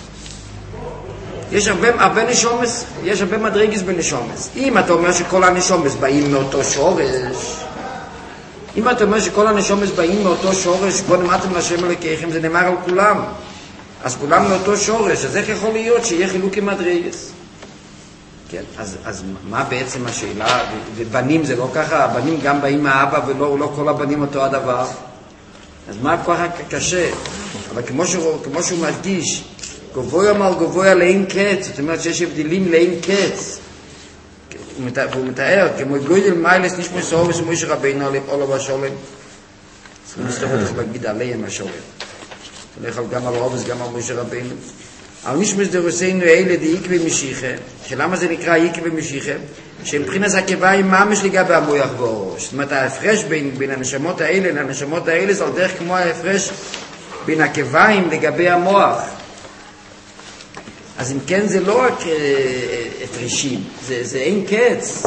יש הרבה נשומס, יש הרבה מדרגס בנשומס. אם אתה אומר שכל הנשומס באים מאותו שורש, אם אתה אומר שכל הנשומס באים מאותו שורש, בוא נמדתם להשם אלוקיכם, זה נאמר על כולם. אז כולם מאותו שורש, אז איך יכול להיות שיהיה חילוקי מדרגס? כן, אז מה בעצם השאלה? ובנים זה לא ככה, הבנים גם באים מהאבא ולא כל הבנים אותו הדבר. אז מה כל כך קשה? אבל כמו שהוא מדגיש, גבויה מל גבויה לאין קץ, זאת אומרת שיש הבדלים לאין קץ. והוא מתאר, כמו גוידל מיילס נשמע סורס ומויש רבינו עליו השולם. אז הוא מסתכל לך להגיד עליהם השולם. הולך גם על רובס, גם על מויש רבינו. אבל נשמע דרוסנו אלה די עקבי משיחה, שלמה זה נקרא עקבי משיחה? שמבחינת הכיויים ממש לגבי המוח והראש. זאת אומרת, ההפרש בין הנשמות האלה לנשמות האלה זה על דרך כמו ההפרש בין הכיויים לגבי המוח. אז אם כן זה לא רק הפרשים, זה אין קץ.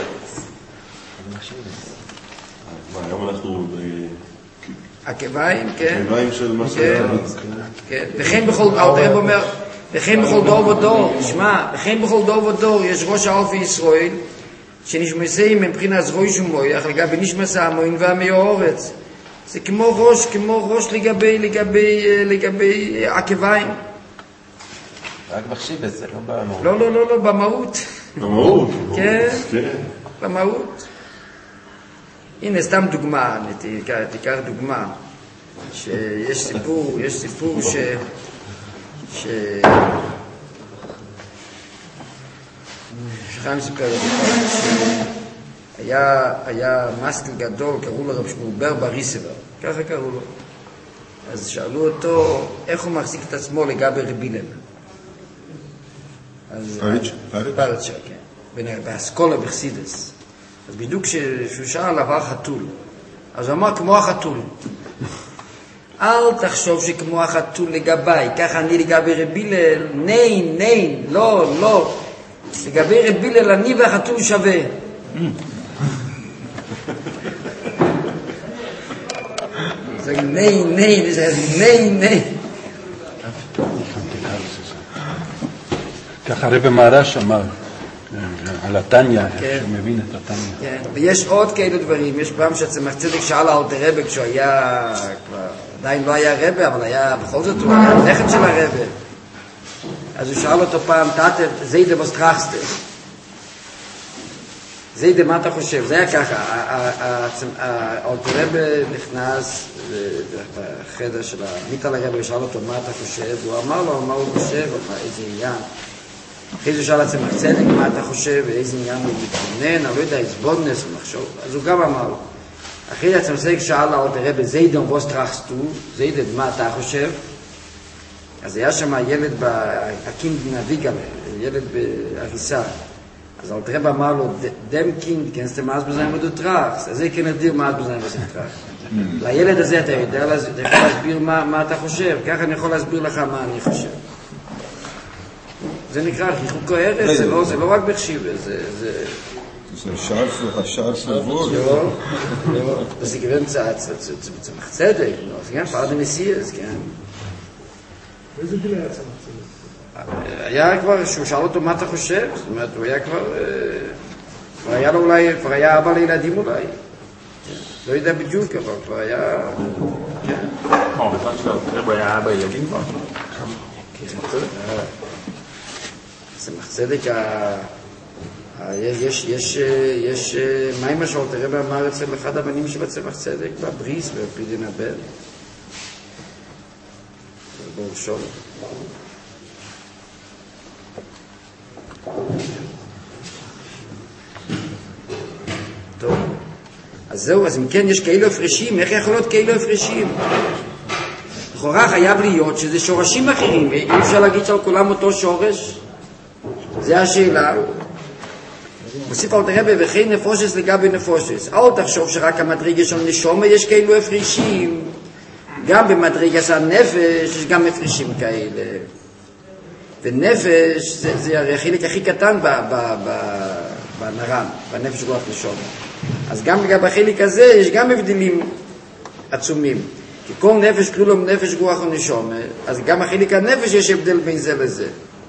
היום אנחנו... הכיויים, כן. הכיויים של מה שהיה. כן, וכן בכל דור ודור, תשמע, וכן בכל דור ודור יש ראש האופי ישראל, שנשמסים מבחינת זרוי שמויח, לגבי נשמסה המוין והמיורץ. זה כמו ראש לגבי הכיויים. רק מחשיב את זה, לא במהות. לא, במהות. במהות? כן, במהות. הנה, סתם דוגמה, תיקח דוגמה. שיש סיפור שחיים סיפר היה מסטיל גדול, קראו לו רב שמואל בר בריסבר, ככה קראו לו. אז שאלו אותו איך הוא מחזיק את עצמו לגבי רבי הלל. פרצ'ה, כן. באסכולה בחסידס. אז בדיוק כשהוא שאל עבר חתול, אז הוא אמר כמו החתול. אל תחשוב שכמו החתול לגביי, ככה אני לגבי רבי הלל, נין, לא. לגבי רבי הלל אני והחתול שווה. זה נין. ככה הרב מהר"ש אמר על התניא, איך שהוא מבין את התניא. ויש עוד כאלו דברים. יש פעם שהצמח צדק שאל אלתר רבי כשהוא היה, עדיין לא היה רבי, אבל היה בכל זאת, הוא היה נכד של הרבי. אז הוא שאל אותו פעם, תאטר, זיידה בסטרחסטה. זיידה, מה אתה חושב? זה היה ככה, אלתר רבי נכנס בחדר של המיטה לרבי, ושאל אותו, מה אתה חושב? הוא אמר לו, מה הוא חושב? איזה עניין. אחרי זה שאל הצמח צדק, מה אתה חושב? איזה עניין הוא מתכונן? אני לא יודע, איזבונס או מחשוב. אז הוא גם אמר לו. אחרי זה הצמח צדק שאל אלתר רבי, זיידה בסטרחסטה, זיידה, מה אתה חושב? אז היה שם ילד הקינד נביגה, ילד בהריסה. אז אלתר רבי אמר לו, דם קינד, כנסת מאס בזיים ודו טרחס. אז זה כן נדיר מאס בזיים ודו טרחס. לילד הזה אתה יכול להסביר מה אתה חושב. ככה אני יכול להסביר לך מה אני חושב. זה נקרא חיחוק הערס, זה לא רק בחשיבה, זה השער סבוד. זה גוון צמח צדק, זה גם פרדה מסיאס, כן. באיזה גיל היה צמח צדק? היה כבר, שהוא שאל אותו מה אתה חושב, זאת אומרת, הוא היה כבר היה לו אולי, כבר היה אבא לילדים אולי. לא יודע בדיוק, אבל כבר היה, כן. בזמן של הרב היה אבא ילדים כבר? צמח צדק, יש מים שאלתר רבי אמר אצל אחד הבנים שבצמח צדק, בבריס, בפרידין הבן. ברוך שולם. טוב. אז זהו, אז אם כן יש כאלו הפרשים, איך יכול להיות כאלו הפרשים? לכאורה חייב להיות שזה שורשים אחרים, אי אפשר להגיד שעל כולם אותו שורש? זה השאלה. מוסיף אלתר רבי, וכי נפושס לגבי נפושס. אל תחשוב שרק המדרגה של נשמה יש כאלו הפרשים. גם במדרגת הנפש יש גם הפרשים כאלה. ונפש זה הרי החלק הכי קטן בנרם, בנפש רוח נשמה. אז גם לגבי החלק הזה יש גם הבדלים עצומים. כי כל נפש כלולו נפש רוח ונשמה, אז גם החלק הנפש יש הבדל בין זה לזה.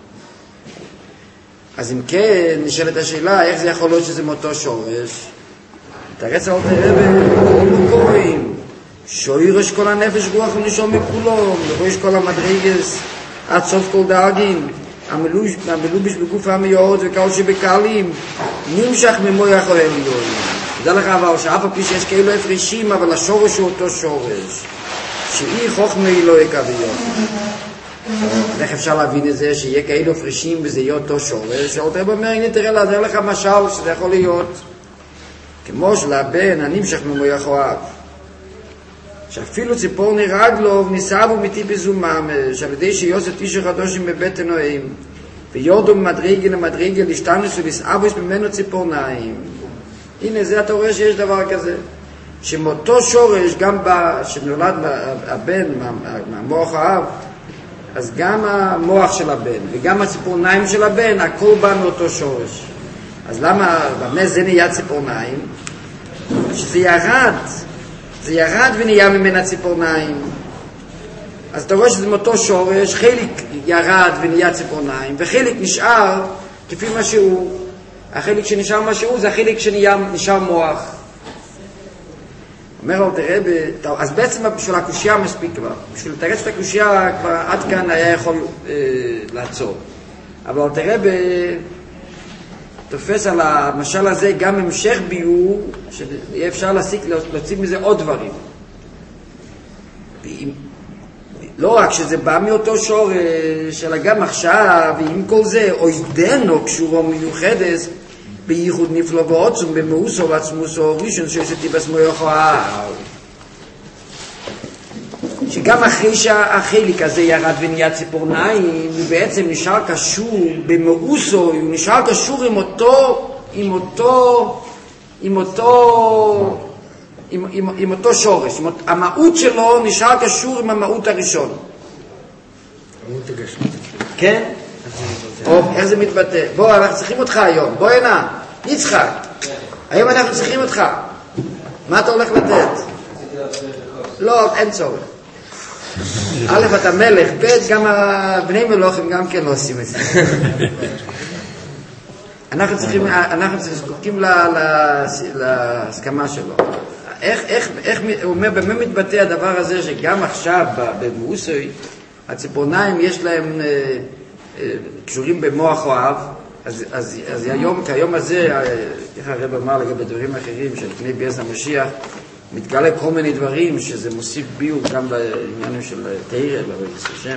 אז אם כן, נשאלת השאלה, איך זה יכול להיות שזה מאותו שורש? תרץ על אלתר רבי, כל קוראים. שוירש כל הנפש רוח ונשמה כולו, ורויש כל המדרגס עד סוף כל דאגים, המלובש בגוף המאוד וכל שבקלים, נמשך ממויח או עליון. זה לך אבל שאף הפי שיש כאלו הפרשים, אבל השורש הוא אותו שורש, שאי חוכמה אלוהי כביון. איך אפשר להבין את זה, שיהיה כאלו הפרשים וזה יהיה אותו שורש? אלתר רבי אומר, הנה תראה לה, זה לך משל שזה יכול להיות. כמו שלבן הנמשך ממויח או אב. שאפילו ציפור נרג לו וניסבו מתי בזומם, שעל ידי שיוסף איש חדושים בבטן נועים, ויורדו ממדרגה למדרגה להשתנס ולסעבוס ממנו ציפורניים. הנה זה אתה רואה שיש דבר כזה, שמאותו שורש, גם שנולד הבן מהמוח האב, אז גם המוח של הבן וגם הציפורניים של הבן, הכל בא מאותו שורש. אז למה, במה זה נהיה ציפורניים? שזה ירד, זה ירד ונהיה ממנה ציפורניים. אז אתה רואה שזה מאותו שורש, חלק ירד ונהיה ציפורניים, וחלק נשאר כפי מה שהוא. החלק שנשאר מה שהוא זה החלק שנשאר מוח. אומר אלתר רבי, אז בעצם בשביל הקושיה מספיק כבר. בשביל לתרץ את הקושיה כבר עד כאן היה יכול לעצור. אבל אלתר רבי תופס על המשל הזה גם המשך ביור, שיהיה אפשר להוציא מזה עוד דברים. לא רק שזה בא מאותו שורש, אלא גם עכשיו, ועם כל זה, עודנו קשורו מיוחדת, בייחוד נפלא ועוצם, במאוסו ועצמוסו ראשון, שעשיתי בסמוך האב. שגם אחרי שהחלק הזה ירד ונהיה ציפורניים, הוא בעצם נשאר קשור במאוסו, הוא נשאר קשור עם אותו שורש. המהות שלו נשאר קשור עם המהות הראשון. המהות הגשמית. כן? איך זה מתבטא? בוא, אנחנו צריכים אותך היום. בוא הנה, יצחק. היום אנחנו צריכים אותך. מה אתה הולך לתת? לא, אין צורך. א', אתה מלך, ב', גם בני מלוכים גם כן לא עושים את זה. אנחנו זקוקים להסכמה שלו. איך הוא אומר, במה מתבטא הדבר הזה שגם עכשיו במאוסוי, הציפורניים יש להם קשורים במוח אוהב, אז כיום הזה, איך הרב אמר לגבי דברים אחרים, שלפני ביאת המשיח, מתגלה כל מיני דברים שזה מוסיף ביור גם בעניינים של תאיר, לעבודת השם.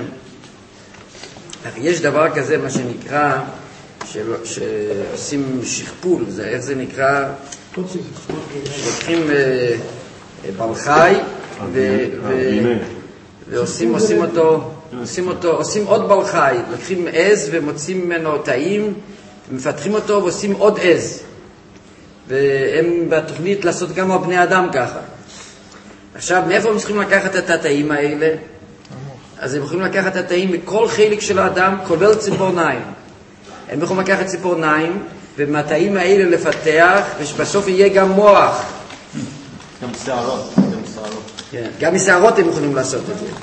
יש דבר כזה, מה שנקרא, שעושים שכפול, איך זה נקרא? שלוקחים בעל חי ועושים עושים עוד בעל חי, לוקחים עז ומוצאים ממנו תאים, מפתחים אותו ועושים עוד עז. והם בתוכנית לעשות גם על בני אדם ככה. עכשיו, מאיפה הם צריכים לקחת את התאים האלה? אז הם יכולים לקחת את התאים מכל חלק של האדם, כולל ציפורניים. הם יכולים לקחת ציפורניים, ומהתאים האלה לפתח, ובסוף יהיה גם מוח. גם שערות. כן, גם משערות הם יכולים לעשות את זה.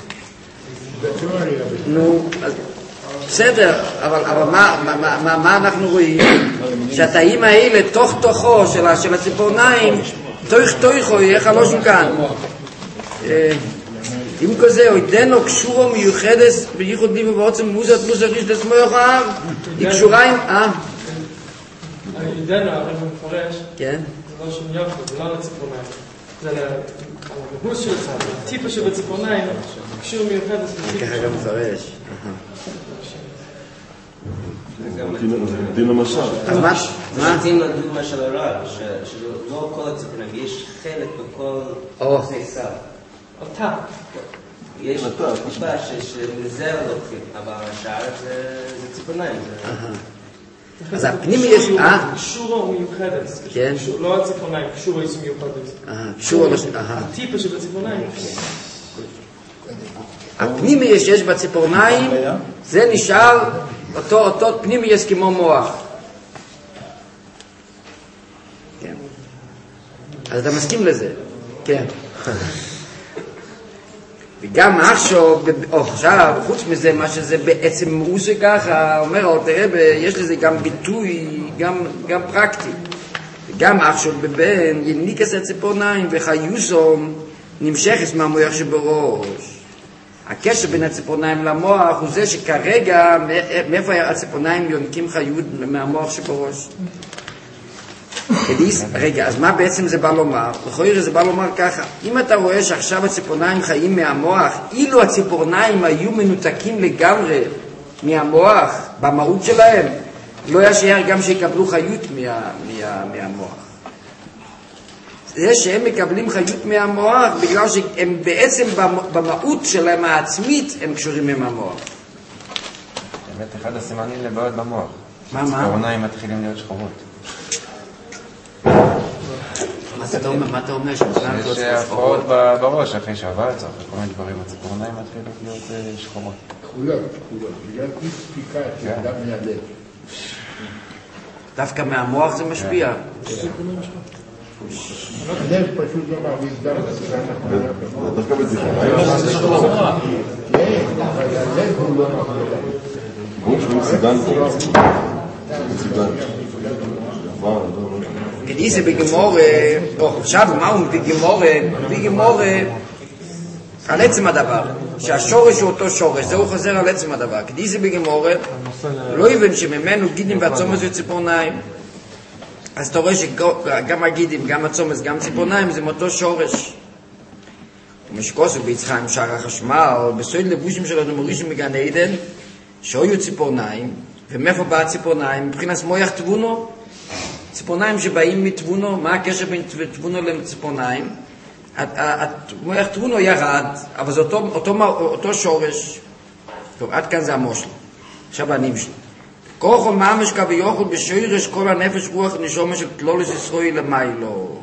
נו, בסדר, אבל מה אנחנו רואים? שהתאים האלה תוכו של הציפורניים, תוכו, יהיה חלושם כאן. אם כזה, עודנו קשורו מיוחדת בייחוד ניבו ועוצם מוזת ריש דסמו יוחאב, היא קשורה עם... עודנו, הרי מפרש, כן? זה לא שם יופי, זה לא על הציפורניים. זה על הגבוס שלך, הטיפה שבציפורניים, קשור מיוחדת. ככה גם מפרש. דין למשל. אז מה? מתאים לדוגמה של הרב, שלא כל הציפורניים, יש חלק בכל סיסה. אותה. יש טיפה שמזה לוקחים, אבל השאר זה ציפורניים. אז הפנימי יש... קשורו מיוחדת. כן. לא הציפורניים, קשורו יש מיוחדת. קשורו לא... הטיפה שבציפורניים. הפנימי יש בציפורניים, זה נשאר אותו פנימי יש כמו מוח. כן. אז אתה מסכים לזה? כן. וגם עכשיו, חוץ מזה, מה שזה בעצם מאוסי ככה, אומר, תראה, יש לזה גם ביטוי, גם פרקטי. וגם עכשיו בבן, יניקס הציפורניים וחיוסום נמשכס מהמוח שבראש. הקשר בין הציפורניים למוח הוא זה שכרגע, מאיפה הציפורניים יונקים חיות מהמוח שבראש? רגע, אז מה בעצם זה בא לומר? לכאורה זה בא לומר ככה, אם אתה רואה שעכשיו הציפורניים חיים מהמוח, אילו הציפורניים היו מנותקים לגמרי מהמוח, במהות שלהם, לא ישאר גם שיקבלו חיות מהמוח. זה שהם מקבלים חיות מהמוח בגלל שהם בעצם במהות שלהם העצמית הם קשורים עם המוח. באמת אחד הסימנים לבעיות במוח. מה? הציפורניים מתחילים להיות שחורות. מה אתה אומר? יש הפרעות בראש אחרי שעבר את זה, אחרי כל מיני דברים, הציפורניים מתחילות להיות שחורות. כחולות, בגלל פיקה שאדם מהלב. דווקא מהמוח זה משפיע. הלב פשוט לא מרגיש דם. דווקא בזיכרון. כן, אבל הלב הוא לא מרגיש. בואו שומעים סידן פה. סידן. כדי זה בגמורה, עכשיו מה הוא בגמורה על עצם הדבר, שהשורש הוא אותו שורש, זהו חוזר על עצם הדבר. כדי זה בגמורה, לא יבן שממנו גידים והצומס וציפורניים, אז אתה רואה שגם הגידים, גם הצומס, גם ציפורניים זה מאותו שורש. כמו שכוסו ביצחיים שער החשמל, בסוד לבושים של הדמורישים מגן עדן, שהיו ציפורניים, ומאיפה בא ציפורניים? מבחינת מויח תבונו, ציפורניים שבאים מתבונו, מה הקשר בין תבונו לציפורניים? מויח תבונו ירד, אבל זה אותו שורש. טוב, עד כאן זה המושל. עכשיו אני משל. כוחו ממש כביכול בשירש כל הנפש רוח נשומה של כלולת ישראל למיילו.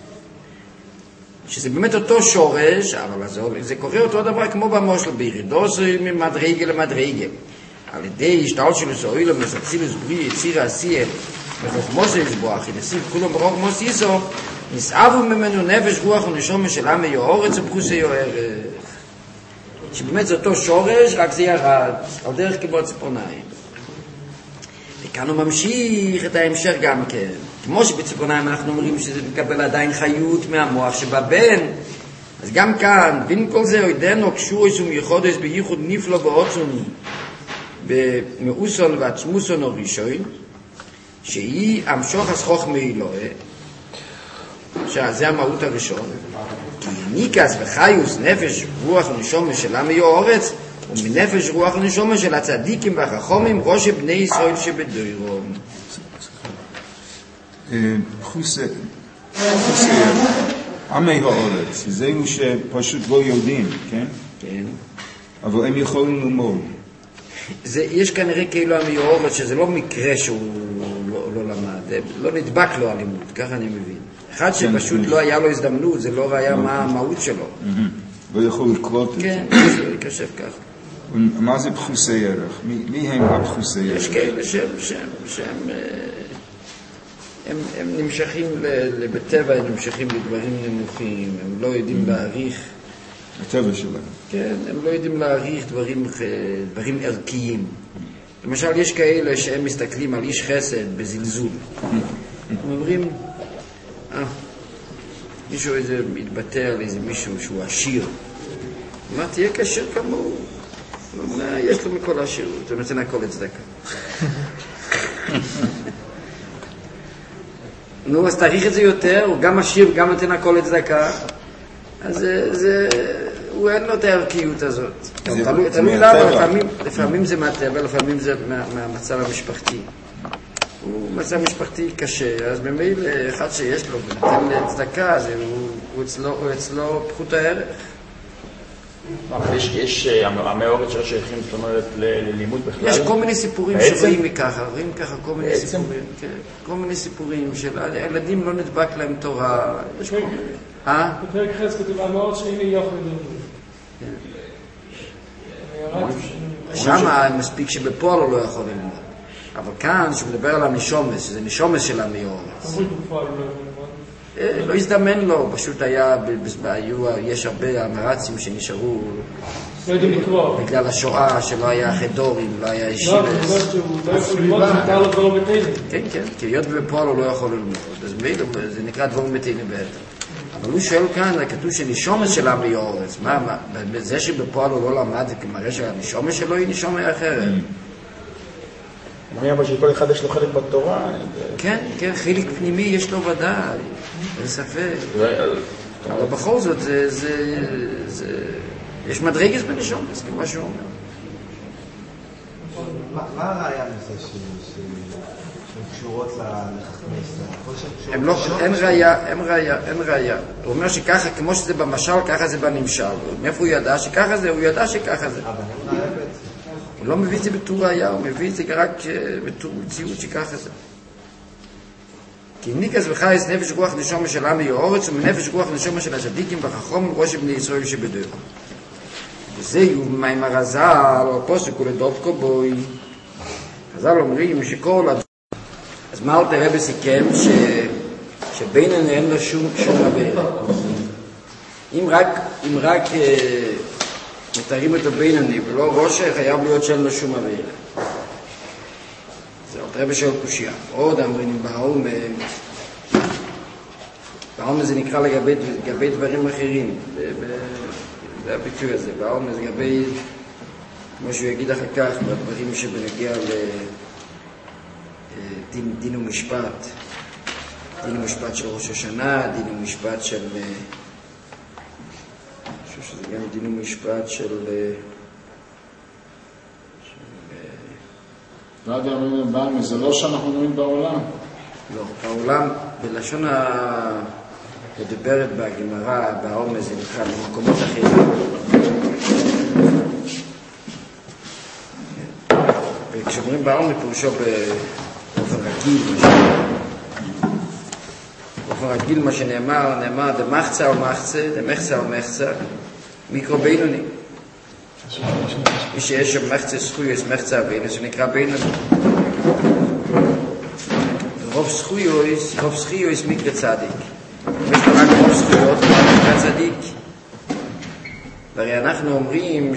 שזה באמת אותו שורש, אבל זה קורה אותו דבר כמו במושל, בירידוס ממדרגה למדרגה. על ידי השתעות של ישראל ומסציל סברי יציר העשייה, בחוכמוס ישבוח, ינסיב כולו ברוחמוס יסו, נסעבו ממנו נפש רוח ונשומה של עמי יאורץ ובחוסי יאורץ. שבאמת זה אותו שורש, רק זה ירד, על דרך כמו ציפורניים. וכאן הוא ממשיך את ההמשך גם כן. כמו שבציפורניים אנחנו אומרים שזה מקבל עדיין חיות מהמוח שבבן, אז גם כאן, בין כל זה עודנו קשורס ומייחודס בייחוד נפלא בעוצון, במאוסון ועצמוסון או ראשון, שהיא המשוך הסחוך מאלוהה, שזה המהות הראשון, כי ניקס וחיוס נפש רוח ונשומה של עמי הארץ, ומנפש רוח ונשומה של הצדיקים והחכמים ראש בני ישראל שבדורם. חוסי עמי הארץ, זהו שפשוט לא יודעים, כן? כן. אבל הם יכולים ללמוד. יש כנראה כאילו עמי הארץ שזה לא מקרה שהוא לא למד, לא נדבק לו הלימוד, ככה אני מבין. אחד שפשוט לא היה לו הזדמנות, זה לא ראיה מה המהות שלו. לא יכול לקלוט את זה. כן, זה יקשב ככה. מה זה בחוסי ערך? מי הם הבחוסי ערך? יש כאלה הם נמשכים בטבע, הם נמשכים לדברים נמוכים, הם לא יודעים להעריך. הטבע שלהם. כן, הם לא יודעים להעריך דברים ערכיים. למשל, יש כאלה שהם מסתכלים על איש חסד בזלזול. הם אומרים, מישהו איזה מתבטא על איזה מישהו שהוא עשיר. מה, תהיה קשר כמוהו? יש לו מכל העשירות, הוא נותן הכל לצדקה. נו, אז תאריך את זה יותר, הוא גם עשיר וגם נותן הכל לצדקה. אז הוא אין לו את הערכיות הזאת. תלוי למה, לפעמים זה מהטבע, לפעמים זה מהמצב המשפחתי. הוא מצב משפחתי קשה, אז במילא אחד שיש לו ונותן לצדקה, הוא אצלו פחות הערך. אבל יש המאורת שלו שייכים, זאת אומרת, ללימוד בכלל. יש כל מיני סיפורים שרואים מככה, רואים ככה כל מיני סיפורים. כל מיני סיפורים של הילדים לא נדבק להם תורה. יש כל מיני. בפרק חס כתוב, המאורת שהנה יוכל ללמוד. שמה מספיק שבפועל הוא לא יכול ללמוד. אבל כאן, שהוא מדבר על הנשומס, שזה נשומס של המאורת. לא הזדמן לו, פשוט יש הרבה אמרצים שנשארו בגלל השואה, שלא היה חדורים, לא היה ישיבס. כן, כן, כי היות ובפועל הוא לא יכול ללמוד, אז זה נקרא דבורים מתינים בעצם. אבל הוא שואל כאן, כתוב שנשומס של עמי הארץ, זה שבפועל הוא לא למד, זה כמראה שהנשומס שלו היא נשומה אחרת. אני אבל שכל אחד יש לו חלק בתורה. כן, כן, חלק פנימי יש לו ודאי, אין ספק. אבל בכל זאת, יש מדרגס בנשומס, כמו שהוא אומר. מה הרעיון הזה שהן קשורות לחכמי? אין ראיה. הוא אומר שככה, כמו שזה במשל, ככה זה בנמשל. מאיפה הוא ידע שככה זה? הוא ידע שככה זה. הוא לא מביא את זה בתור ראיה, הוא מביא את זה רק בתור מציאות שככה זה. כי ניקס וחייס נפש רוח נשומה של עמי הארץ, ומנפש רוח נשומה של הצדיקים והחכמים ראש בני ישראל שבדור. וזה יהיו מים הרזל, או פוסק ולדובקו בוי. חז"ל אומרים שכל אז מה עוד הרב סיכם? שביננו אין לו שום עבירה. אם רק מתארים אותו בינוני ולא ראש חייב להיות שאין לו שום עבירה. זה עוד רב של קושיה. עוד אמרים בעלמא זה נקרא לגבי דברים אחרים. זה הביטוי הזה. בעלמא זה לגבי, כמו שהוא יגיד אחר כך, בדברים שבנגיע דין ומשפט. דין ומשפט של ראש השנה, דין ומשפט של גם דין ומשפט של... לא יודע, אומרים בעלמא, זה לא שאנחנו אומרים בעולם. לא, בעולם, בלשון מדוברת בגמרא, בעומס, זה נקרא במקומות אחרים. וכשאומרים בעומס, פירושו באופן רגיל, באופן רגיל מה שנאמר, דמחצה או מחצה, מיקרו בינוני. מי שיש שם מחצה זכויוס, מחצה בינוס, זה נקרא בינוני. רוב זכויוס מקרה צדיק. יש לו רק רוב זכויות, מקרה צדיק. והרי אנחנו אומרים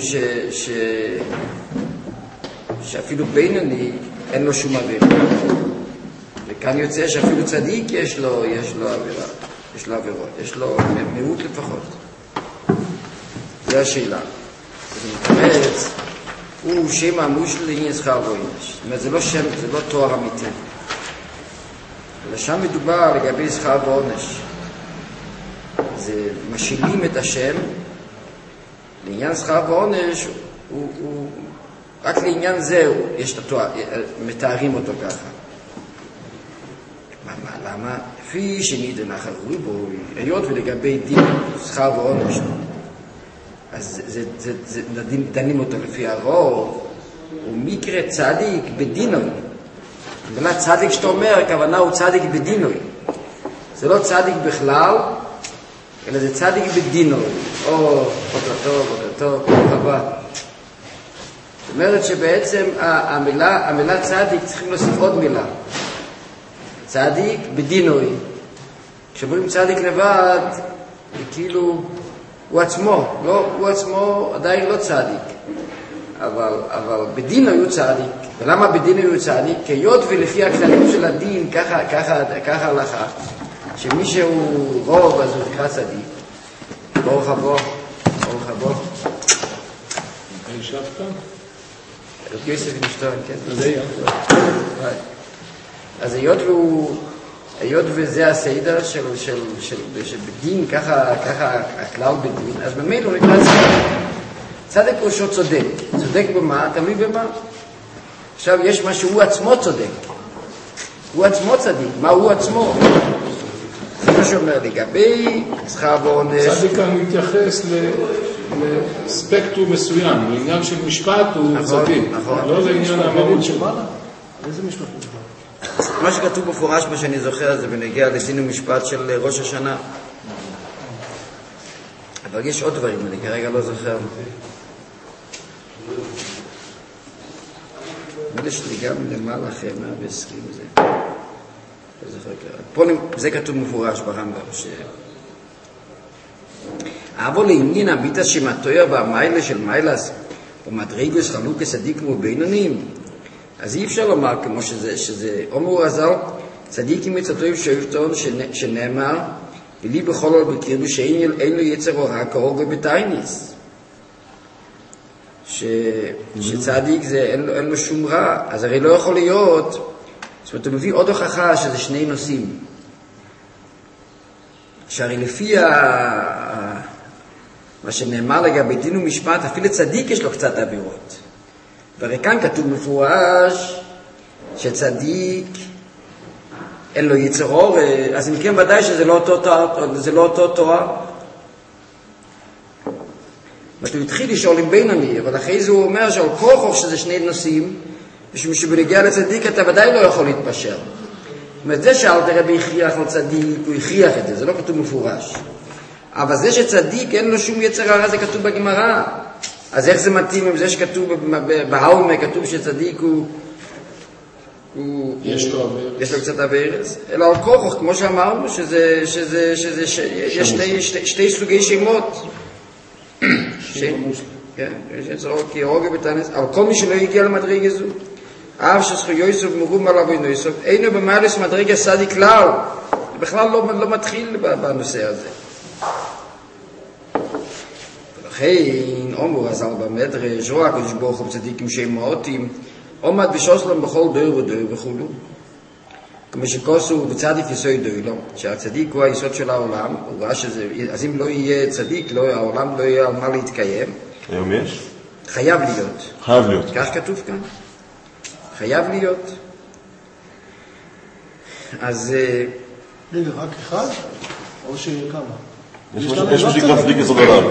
שאפילו בינוני אין לו שום עבירה. וכאן יוצא שאפילו צדיק יש לו עבירה. יש לו עבירות, יש לו מיעוט לפחות. זו השאלה. זאת אומרת, הוא שם המושל לעניין שכר ועונש. זאת אומרת, זה לא שם, זה לא תואר אמיתי. ושם מדובר לגבי שכר ועונש. זה משילים את השם, לעניין שכר ועונש, הוא רק לעניין זה יש את התואר, מתארים אותו ככה. למה? לפי שנידן אחרי בו, היות ולגבי דין שכר ועונש, אז דנים אותו לפי הרוב, הוא מקרה צדיק בדינוי. המילה צדיק שאתה אומר, הכוונה הוא צדיק בדינוי. זה לא צדיק בכלל, אלא זה צדיק בדינוי. אותו, חווה. זאת אומרת שבעצם המילה צדיק צריכים להוסיף עוד מילה. צדיק בדינוי. כשאומרים צדיק לבד, זה כאילו הוא עצמו, לא, הוא עצמו עדיין לא צדיק. אבל בדינוי הוא צדיק. ולמה בדינוי הוא צדיק? כי היות ולפי הכללים של הדין, ככה הלכה, שמי שהוא רוב אז הוא נקרא צדיק. ברוך הבא. ישבת? יוסף נשתון, כן. זה יהיה. אז היות וזה הסדר שבדין, ככה הכלל בדין, אז במילא הוא נקרא צדיק. צדיק הוא שהוא צודק. צודק במה? תלוי במה. עכשיו יש מה שהוא עצמו צודק. הוא עצמו צדיק. מה הוא עצמו? זה מה שאומר לגבי שכר ועונש. צדיק כאן מתייחס לספקטרום מסוים. לעניין של משפט הוא צדיק. לא לעניין המהות של מעלה. איזה משפט? מה שכתוב בפורש, מה שאני זוכר, זה בנגיע לדין ומשפט של ראש השנה. אבל יש עוד דברים, אני כרגע לא זוכר. מילה שלי גם למעלה אחרי 120 זה. לא זוכר כרגע. פה זה כתוב מפורש ברמב"ם. אבל לעניין הביטה שמתויר והמיילה של מיילס ומדרגוס חלוקס צדיק כמו בינונים, אז אי אפשר לומר כמו שזה אומר הזל, צדיקים מצטויב שאיפתון שנאמר, ולי בכל עול בקרבו שאין לו יצר הוראה כהורג בתייניס. שצדיק זה אין לו שום רע, אז הרי לא יכול להיות, זאת אומרת, הוא מביא עוד הוכחה שזה שני נושאים. שהרי לפי מה שנאמר לגבי דין ומשפט, אפילו צדיק יש לו קצת עבירות. והרי כאן כתוב מפורש שצדיק אין לו יצר אור, אז אם כן ודאי שזה לא אותו תואר. הוא התחיל לשאול עם בינוני, אבל אחרי זה הוא אומר שעל כל חוק שזה שני נושאים, משום שבנגיע לצדיק אתה ודאי לא יכול להתפשר. זאת אומרת, זה שאלת רבי הכריח על צדיק, הוא הכריח את זה, זה לא כתוב מפורש. אבל זה שצדיק אין לו שום יצר הרע, זה כתוב בגמרא. אז איך זה מתאים עם זה שכתוב בהאומה, כתוב שצדיק יש לו קצת עבירות, אלא על כל חוק, כמו שאמרנו, יש שתי סוגי שמות. כן, יש כהורג בתנס, אבל כל מי שלא הגיע למדרגה זו, אף שזכויוסף מרום עליו ונוסף, אינו במעלס מדרגה צדיק כלל, בכלל לא מתחיל בנושא הזה. ולכן, אומר הזל במדרש, רואה הקדוש ברוך הוא צדיקים שהם מאותים, עומד בשוסלם בכל דור ודור וכולו. כמו שכוסו בצדיק יסוד לא, שהצדיק הוא היסוד של העולם, הוא ראה שזה, אז אם לא יהיה צדיק, לא, העולם לא יהיה על מה להתקיים. היום יש? חייב להיות. חייב להיות. כך כתוב כאן. חייב להיות. אז... רגע, רק אחד? או שכמה? יש מה שנקרא צדיק יסוד עולם.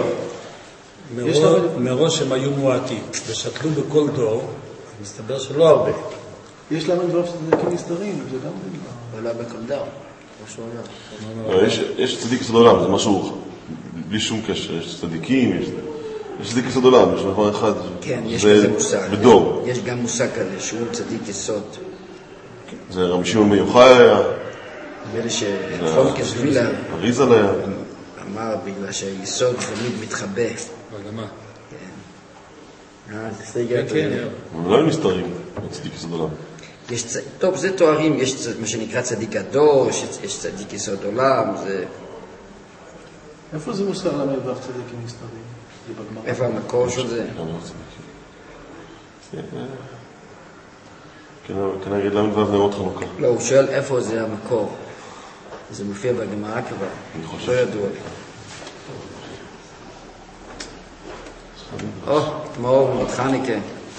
מראש הם היו מועטים, ושתלו בכל דור, מסתבר שלא הרבה. יש להם דבר צדיקים נסתרים, זה גם... אבל לא בכל דור, כמו שהוא אומר. יש צדיק יסוד עולם, זה משהו בלי שום קשר, יש צדיקים, יש צדיק יסוד עולם, יש דבר אחד. כן, יש כזה מושג. בדור. יש גם מושג כזה, שהוא צדיק יסוד. זה רבי שמעון בר יוחאי היה. נראה לי שחום כסבילה. אריזל היה. אמר בגלל שהיסוד תמיד מתחבא. בגמה. כן. כן. אבל לא הם מסתרים, צדיק יסוד עולם. טוב, זה תוארים, יש מה שנקרא צדיק הדור, יש צדיק יסוד עולם, זה... איפה זה מוזכר למרווח צדיקים נסתרים? איפה המקור של זה? כן, נגיד למה דבר נרות חנוכה. לא, הוא שואל איפה זה המקור. זה מופיע בגמרא כבר. אני חושב. לא ידוע לי. מאור, מתחניקה.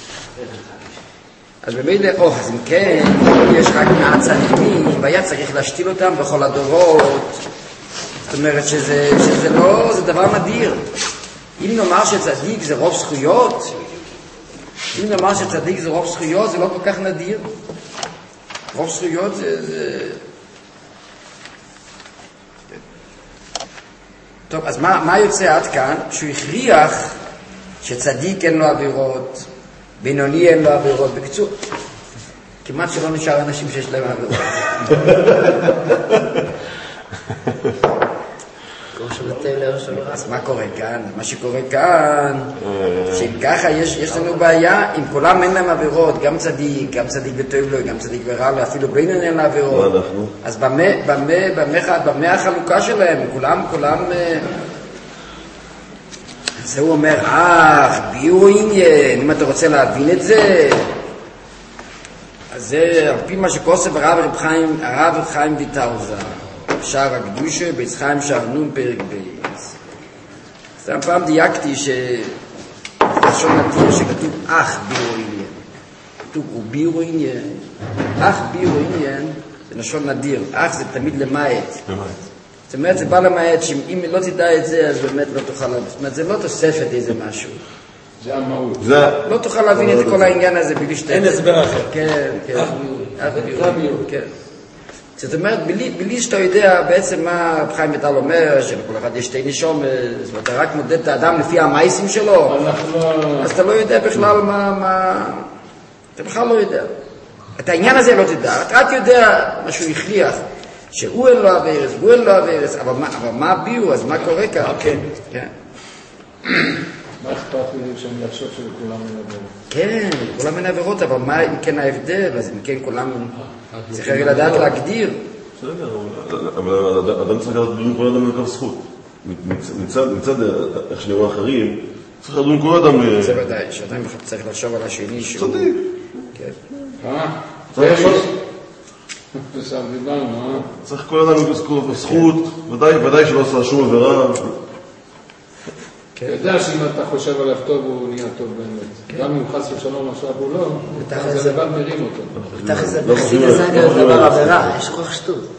אז במילה, אז אם כן, יש רק מעט צדיקים, והיה צריך להשתיל אותם בכל הדורות. זאת אומרת שזה לא, זה דבר נדיר. אם נאמר שצדיק זה רוב זכויות, זה לא כל כך נדיר. רוב זכויות זה... טוב, אז מה יוצא עד כאן? שהוא הכריח שצדיק אין לו עבירות, בינוני אין לו עבירות. בקיצור, כמעט שלא נשאר אנשים שיש להם עבירות. אז מה קורה כאן? מה שקורה כאן, שאם ככה יש לנו בעיה, אם כולם אין להם עבירות, גם צדיק וטוב לו, גם צדיק ורע לו, אפילו בינוני אין לו עבירות. אז במה החלוקה שלהם? כולם... זה הוא אומר, ביור עניין, אם אתה רוצה להבין את זה, אז זה על פי מה שכוסף הרב חיים ויטאוזה, שער הקדושה, בית חיים שער נון פרק בייס. אז פעם דייקתי שלשון נדיר שכתוב ביור עניין. כתוב הוא ביור עניין. ביור עניין זה לשון נדיר. זה תמיד למעט. זאת אומרת, זה בא למעט, שאם לא תדע את זה, אז באמת לא תוכל להבין. זאת אומרת, זה לא תוספת איזה משהו. זה המהות. לא תוכל להבין את כל העניין הזה בלי שאתה... אין הסבר אחר. כן. כן. זאת אומרת, בלי שאתה יודע בעצם מה חיים ויטל אומר, שלכל אחד יש שתי נשום, זאת אומרת, אתה רק מודד את האדם לפי המייסים שלו, אז אתה לא יודע בכלל מה... אתה בכלל לא יודע. את העניין הזה לא תדע, אתה רק יודע מה שהוא הכריח. שהוא אין לו עבירס, והוא אין לו עבירס, אבל מה הביאו, אז מה קורה כאן? כן. מה אכפת לי שאני לחשוב שלכולם אין עבירות? כן, לכולם אין עבירות, אבל מה אם כן ההבדל? אז אם כן כולם צריך לדעת להגדיר. בסדר, אבל אדם צריך לדון כל אדם לקו זכות. מצד איך שנראו אחרים, צריך לדון כל אדם... זה ודאי, שאדם צריך לחשוב על השני שהוא... צדיק. כן. צריך כל אדם לקו זכות, ודאי שלא עושה שום עבירה. אתה יודע שאם אתה חושב עליו טוב, הוא נהיה טוב באמת. גם אם חס ושלום עכשיו הוא לא, זה לבד מרים אותו. תחת זה בחסיד הזה גם דבר עבירה, יש רוח שטות. על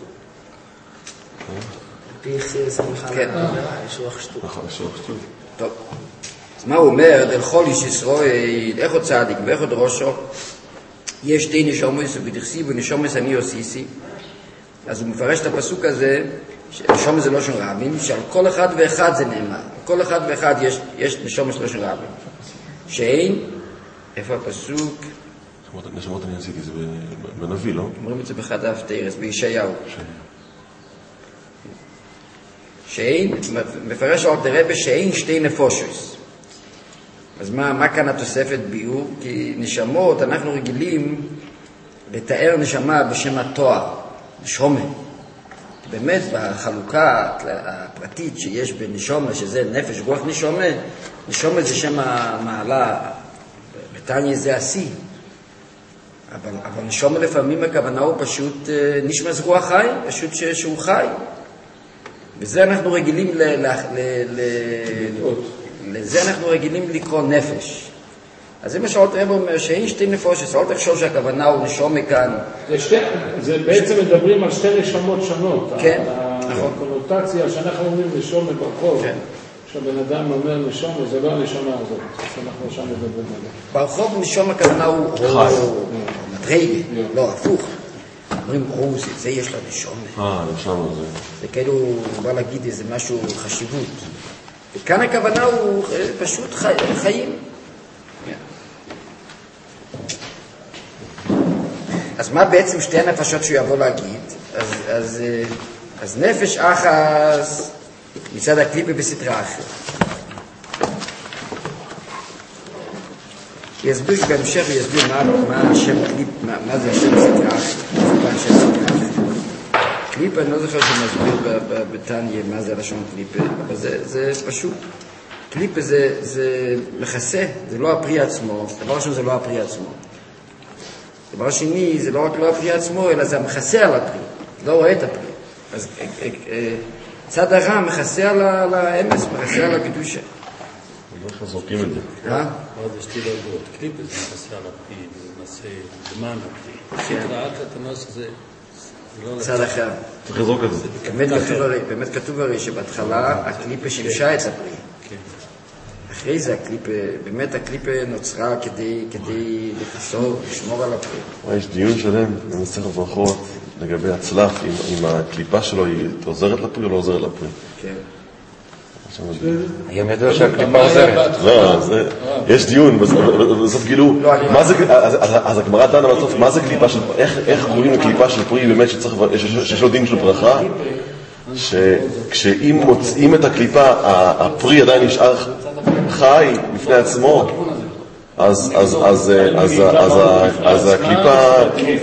פי חסיד סמיכה עבירה, יש רוח שטות. טוב, אז מה הוא אומר? דלכל איש ישראל, איך עוד צדיק ואיך עוד ראשו, יש שתי נשומס ובדכסי ונשומס אני עושיסי. אז הוא מפרש את הפסוק הזה, נשומס זה לא של רבים, שעל כל אחד ואחד זה נאמר. כל אחד ואחד יש נשומס לא של רבים. שאין, איפה הפסוק? נשמות אני עשיתי, זה בנביא, לא? אומרים את זה בחד אף תרס, בישעיהו. שאין, מפרש על דרבה שאין שתי נפושוס. אז מה כאן התוספת ביור? כי נשמות, אנחנו רגילים לתאר נשמה בשם התואר, נשומה. באמת בחלוקה הפרטית שיש בנשומה, שזה נפש רוח נשומה, נשומה זה שם המעלה, בתניא זה השיא. אבל נשום לפעמים הכוונה הוא פשוט נשמס רוח חי, פשוט שהוא חי. וזה אנחנו רגילים לזה אנחנו רגילים לקרוא נפש. אז זה מה שעוד רב אומר, שאין שתי נפושס, אל תחשוב שהכוונה הוא נשום מכאן. זה בעצם מדברים על שתי נשמות שונות. כן. הקונוטציה שאנחנו אומרים נשום ברחוב, כשהבן אדם אומר נשום, זה לא הנשמה הזאת, שאנחנו שם מדברים עליה. ברחוב נשום הכוונה הוא מדרגה, לא, הפוך. אומרים, זה יש לה נשום. נשום זה. זה כאילו, הוא בא להגיד איזה משהו חשיבות. וכאן הכוונה הוא פשוט חיים. אז מה בעצם שתי הנפשות שהוא יבוא להגיד? אז נפש אחס מצד הקליפה בסתרה אחרת. יסביר בהמשך ויסביר מה השם קליפ, מה זה השם סתרה אחרת. קליפה, אני לא זוכר שמסביר בטניה מה זה לשון קליפה, אבל זה פשוט. קליפה זה מכסה, זה לא הפרי עצמו, דבר ראשון זה לא הפרי עצמו. דבר שני, זה לא רק לא הפרי עצמו, אלא זה המכסה על הפרי, לא רואה את הפרי. אז צד הרע מכסה על האמס, מכסה על הקדושה. איך זורקים את זה? מה זה שתי דרגות? קליפה זה מכסה על הפרי, זה מכסה למען הפרי. סתרה אחת זה צד אחר. צריך לזרוק את זה. באמת כתוב הרי שבהתחלה הקליפה שימשה את הפרי. אחרי זה באמת הקליפה נוצרה כדי לחסור, לשמור על הפרי. יש דיון שלם במסכת ברכות לגבי הצלף, אם הקליפה שלו היא עוזרת לפרי או לא עוזרת לפרי. כן. היום ידוע שהקליפה עוזרת. לא, יש דיון, בסוף גילו, אז הגמרא דנה בסוף, מה זה קליפה של פרי, איך קוראים לקליפה של פרי באמת שיש לו דין של ברכה? שכשאם מוצאים את הקליפה, הפרי עדיין נשאר חי בפני עצמו, אז הקליפה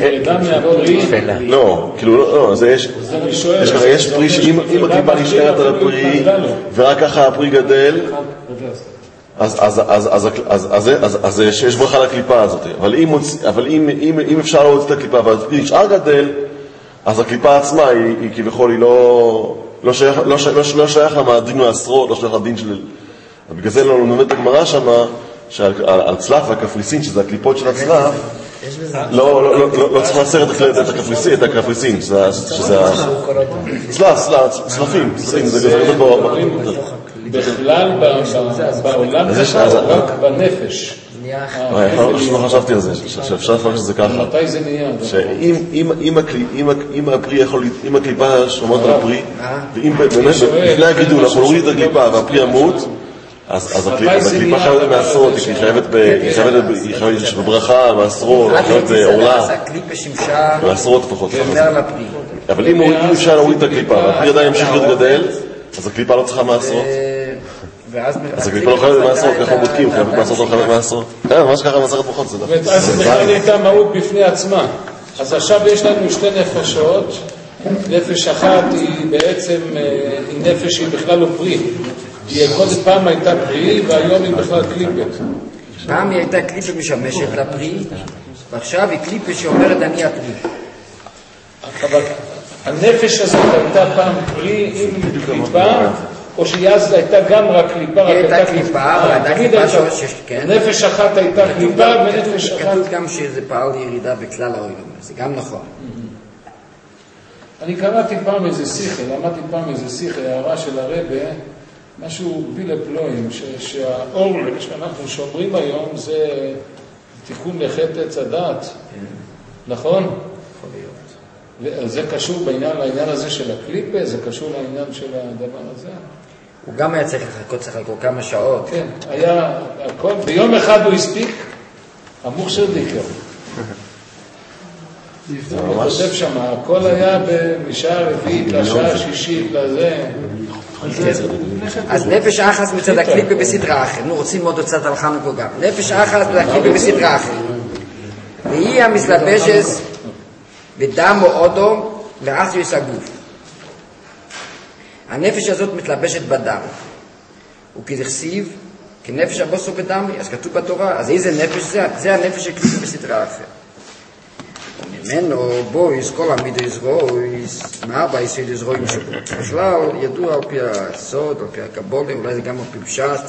לא, כאילו לא, יש פרי שאם הקליפה נשארת על הפרי ורק ככה הפרי גדל, אז יש ברכה לקליפה הזאת. אבל אם אפשר להוציא את הקליפה והפרי נשאר גדל, אז הקליפה עצמה היא כביכול היא לא שייך לדין מהעשרות, לא שייך לדין של... בגלל זה לא נובד את הגמרא שמה, שעל צלף והקפריסין, שזה הקליפות של הצלף, לא צריך לעשר את הקפריסין, שזה צלפים, זה בכלל בעולם רק בנפש. לא חשבתי על זה, שאפשר לפרש את זה ככה. מתי זה נהיה? שאם הקליפה שומעת על הפרי, ואם באמת לפני הגידול אנחנו נוריד את הקליפה והפרי ימות, אז הקליפה חייבת מעשרות, היא חייבת בברכה, מעשרות, חייבת בעורלה, מעשרות לפחות. אבל אם אפשר להוריד את הקליפה והפרי עדיין ימשיך להתגדל, אז הקליפה לא צריכה מעשרות. אז הקליפה לא חייבת מעשרות, ככה בודקים, חייבת מעשרות לא חייבת מעשרות. ממש ככה מעשרת ברכות זה דווקא. אז בכלל הייתה מהות בפני עצמה. אז עכשיו יש לנו שתי נפשות, נפש אחת היא בעצם, היא נפש שהיא בכלל לא פרי. קודם פעם הייתה פרי והיום היא בכלל קליפה. פעם היא הייתה קליפה משמשת לפרי, ועכשיו היא קליפה שאומרת אני הפרי. אבל הנפש הזאת הייתה פעם פרי עם קליפה, או שהיא אז הייתה גם רק קליפה? היא הייתה קליפה, אבל הייתה קליפה שיש, כן. נפש אחת הייתה קליפה ונפש אחת... כתוב גם שזה פעל ירידה בכלל העולם, זה גם נכון. אני קראתי פעם איזה שיחה, למדתי פעם איזה שיחה, הערה של הרבה, משהו בילה פלואים, שהאור שאנחנו שומרים היום זה תיקון לחטא עץ הדעת, נכון? יכול להיות. זה קשור לעניין הזה של הקליפה, זה קשור לעניין של הדבר הזה. הוא גם היה צריך לחכות סך הכל כמה שעות. כן, היה הכל, ביום אחד הוא הספיק, המוכשר דיקר. הוא חושב שם, הכל היה משעה רביעית לשעה שישית לזה. אז נפש אחת מצד הקליפה בסדרה אחרת. נו, רוצים עוד קצת על חנוכה גם. נפש אחת מצד הקליפה בסדרה אחרת. והיא המסלבשת בדם או אודו ואחריס הגוף. הנפש הזאת מתלבשת בדם. וכדכסיב, כנפש הבוסו בדמי, אז כתוב בתורה, אז איזה נפש זה? זה הנפש הקליפה בסדרה אחרת. ממנו בויס כל המידס רויס, מארבע יסוידס רואים שבו. בכלל ידוע על פי הסוד, על פי הקבולה, אולי זה גם על פי פשט,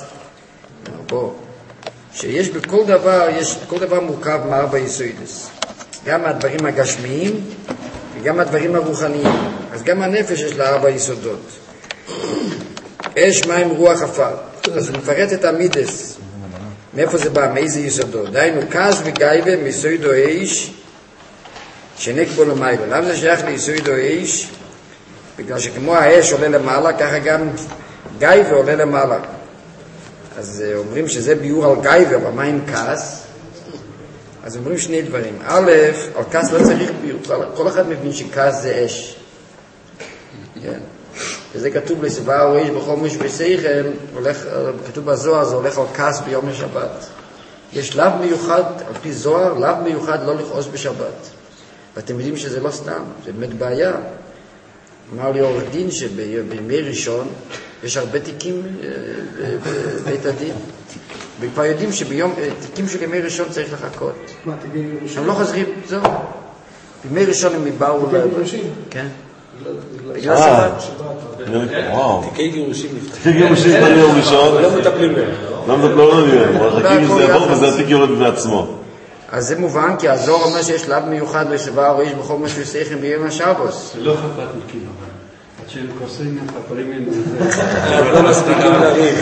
שיש בכל דבר, כל דבר מורכב מארבע יסוידס. גם הדברים הגשמיים וגם הדברים הרוחניים. אז גם הנפש יש לה 4 יסודות. אש, מים, רוח, עפר. אז הוא מפרט את המידס. מאיפה זה בא? מאיזה יסודות? דיינו, כעס וגייבה מיסוידו אש שנקבו למיילו. למה זה שייך ליסוידו אש? בגלל שכמו האש עולה למעלה, ככה גם גייבה עולה למעלה. אז אומרים שזה ביור על גייבה, אבל מה עם כעס? אז אומרים שני דברים. א', על כעס לא צריך ביור. כל אחד מבין שכעס זה אש. כן. וזה כתוב לסבא או איש בכל מוש ושכל, כתוב בזוהר, זה הולך על כעס ביום השבת. יש לאו מיוחד, על פי זוהר, לאו מיוחד לא לכעוס בשבת. ואתם יודעים שזה לא סתם, זה באמת בעיה. אמר לי עורך דין שבימי ראשון יש הרבה תיקים בבית הדין. וכבר יודעים תיקים של ימי ראשון צריך לחכות. הם לא חוזרים, זהו. בימי ראשון הם באו... תיקי גירושים? כן. בגלל שבת. וואו. תיקי גירושים. תיקי גירושים ביום ראשון. לא מטפלים בהם. לא מטפלים בהם. חכים שזה יבוא וזה התיק יורד בפני עצמו. אז זה מובן, כי הזוהר אומר שיש לאו מיוחד לסבא או איש בכל מה שעושים ביום השבוס. לא חפת מקים, אבל עד שהם כוסים הם חפרים עם זה. לא מספיקים להרים.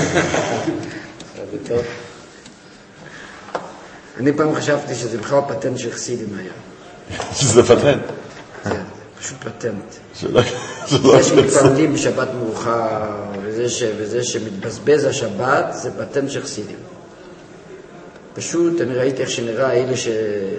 אני פעם חשבתי שזה בכלל פטנט של חסידים היה. שזה פטנט? כן, פשוט פטנט. זה שמתפללים בשבת מאוחר, וזה שמתבזבז השבת, זה פטנט של חסידים. פשוט אני ראיתי איך שנראה אלה ש...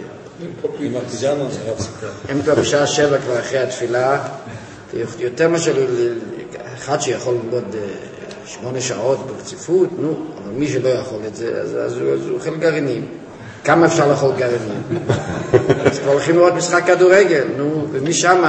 הם כבר בשעה 7 כבר אחרי התפילה, יותר משל אחד שיכול ללמוד 8 שעות ברציפות, נו, אבל מי שלא יכול את זה, אז הוא אוכל גרעינים. כמה אפשר לאכול גרעינים? אז כבר הולכים לראות משחק כדורגל, נו, ומשם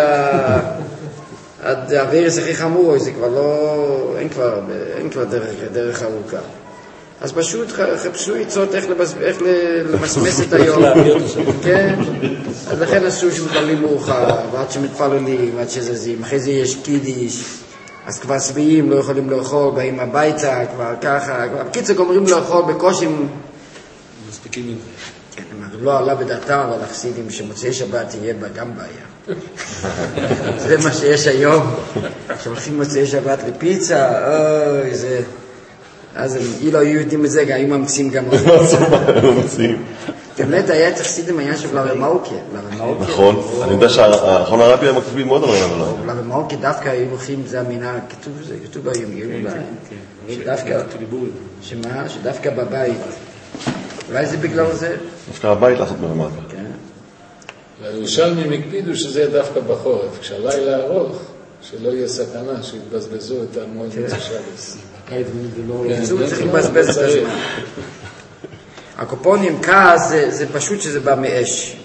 עד הווירס הכי חמור, זה כבר לא, אין כבר דרך ארוכה. אז פשוט חפשו עצות איך למסמס את היום. כן. אז לכן עשו שמתפללים מאוחר, ועד שמתפללים, ועד שזזים. אחרי זה יש קידיש, אז כבר שבעים, לא יכולים לאכול, באים הביתה, כבר ככה. בקיצור, אומרים לאכול בקושי. מספיקים עם זה. כן, לא עלה בדעתם, אבל החסידים שמוצאי שבת תהיה בה גם בעיה. זה מה שיש היום. שהולכים מוצאי שבת לפיצה, אוי, זה... אז אילו היו יודעים את זה, היו ממציאים גם את זה. באמת היה את החסידים העניין של לרמאוקיה. נכון, אני יודע שהאחרון הרבי המקביל מאוד אמרים לנו. לרמאוקיה דווקא היו הולכים, זה המינה, כתוב ביום, דווקא, שמה? שדווקא בבית. אולי זה בגלל זה? דווקא הבית לעשות מרמאוקיה. כן. והירושלמים הקפידו שזה יהיה דווקא בחורף, כשהלילה ארוך, שלא יהיה סכנה, שיתבזבזו את המועד שבס. צריך לבזבז את הזמן. הקופונים, כעס, זה פשוט שזה בא מאש.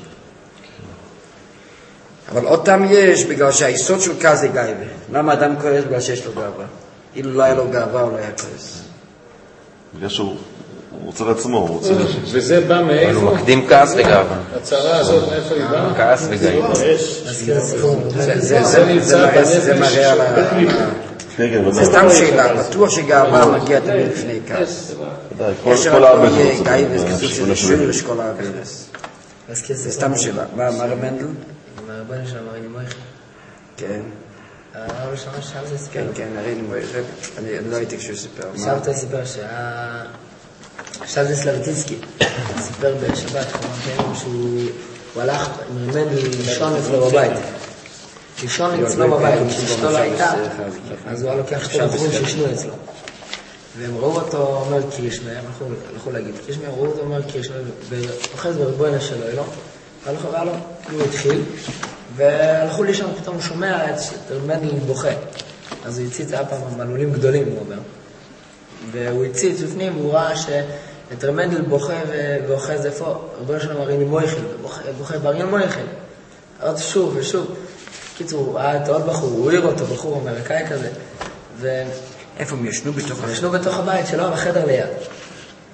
אבל אותם יש בגלל שהיסוד של כעס זה גאווה. למה אדם כועס? בגלל שיש לו גאווה. אילו לא היה לו גאווה, הוא לא היה כועס. בגלל שהוא רוצה לעצמו. וזה בא מאיפה? הוא מקדים כעס וגאווה. הצרה הזאת מאיפה היא באה? כעס וגאווה. זה מראה על זה סתם שאלה, בטוח שגאווה מגיע תמיד לפני כעס. כל האבנס. זה שורש כל האבנס. זה סתם שאלה. מה רב מנדל? הרבן שם הרי נמויכת. כן. הרב שם שם זה סיפר. כן, כן, הרי נמויכת. אני לא הייתי כשהוא סיפר. שבתא סיפר עכשיו זה סלבטינסקי. סיפר בשבת שהוא הלך עם מנדל לישון אצלו בבית. לישון אצלו בבית, כשאשתו לא הייתה, אז הוא היה לוקח שתי בחורים שישנו אצלו. והם ראו אותו אומר קירשנה, הם הלכו להגיד קירשנה, ראו אותו אומר קירשנה, ואוחז בריבוינה שלו, לא? והלכו, הוא התחיל, והלכו לישון, פתאום הוא שומע את מנדל בוכה. אז הוא הציץ, היה פעם מלולים גדולים, הוא אומר. והוא הציץ לפנים, והוא ראה שאת מנדל בוכה ואוחז איפה, ריבוינה שלו מראים מויכל, בוכה ברין מויכל. עוד שוב ושוב. קיצור, היה עוד בחור, הוא העיר אותו, בחור אמריקאי כזה. איפה הם ישנו בתוך הבית? ישנו בתוך הבית שלו, בחדר ליד.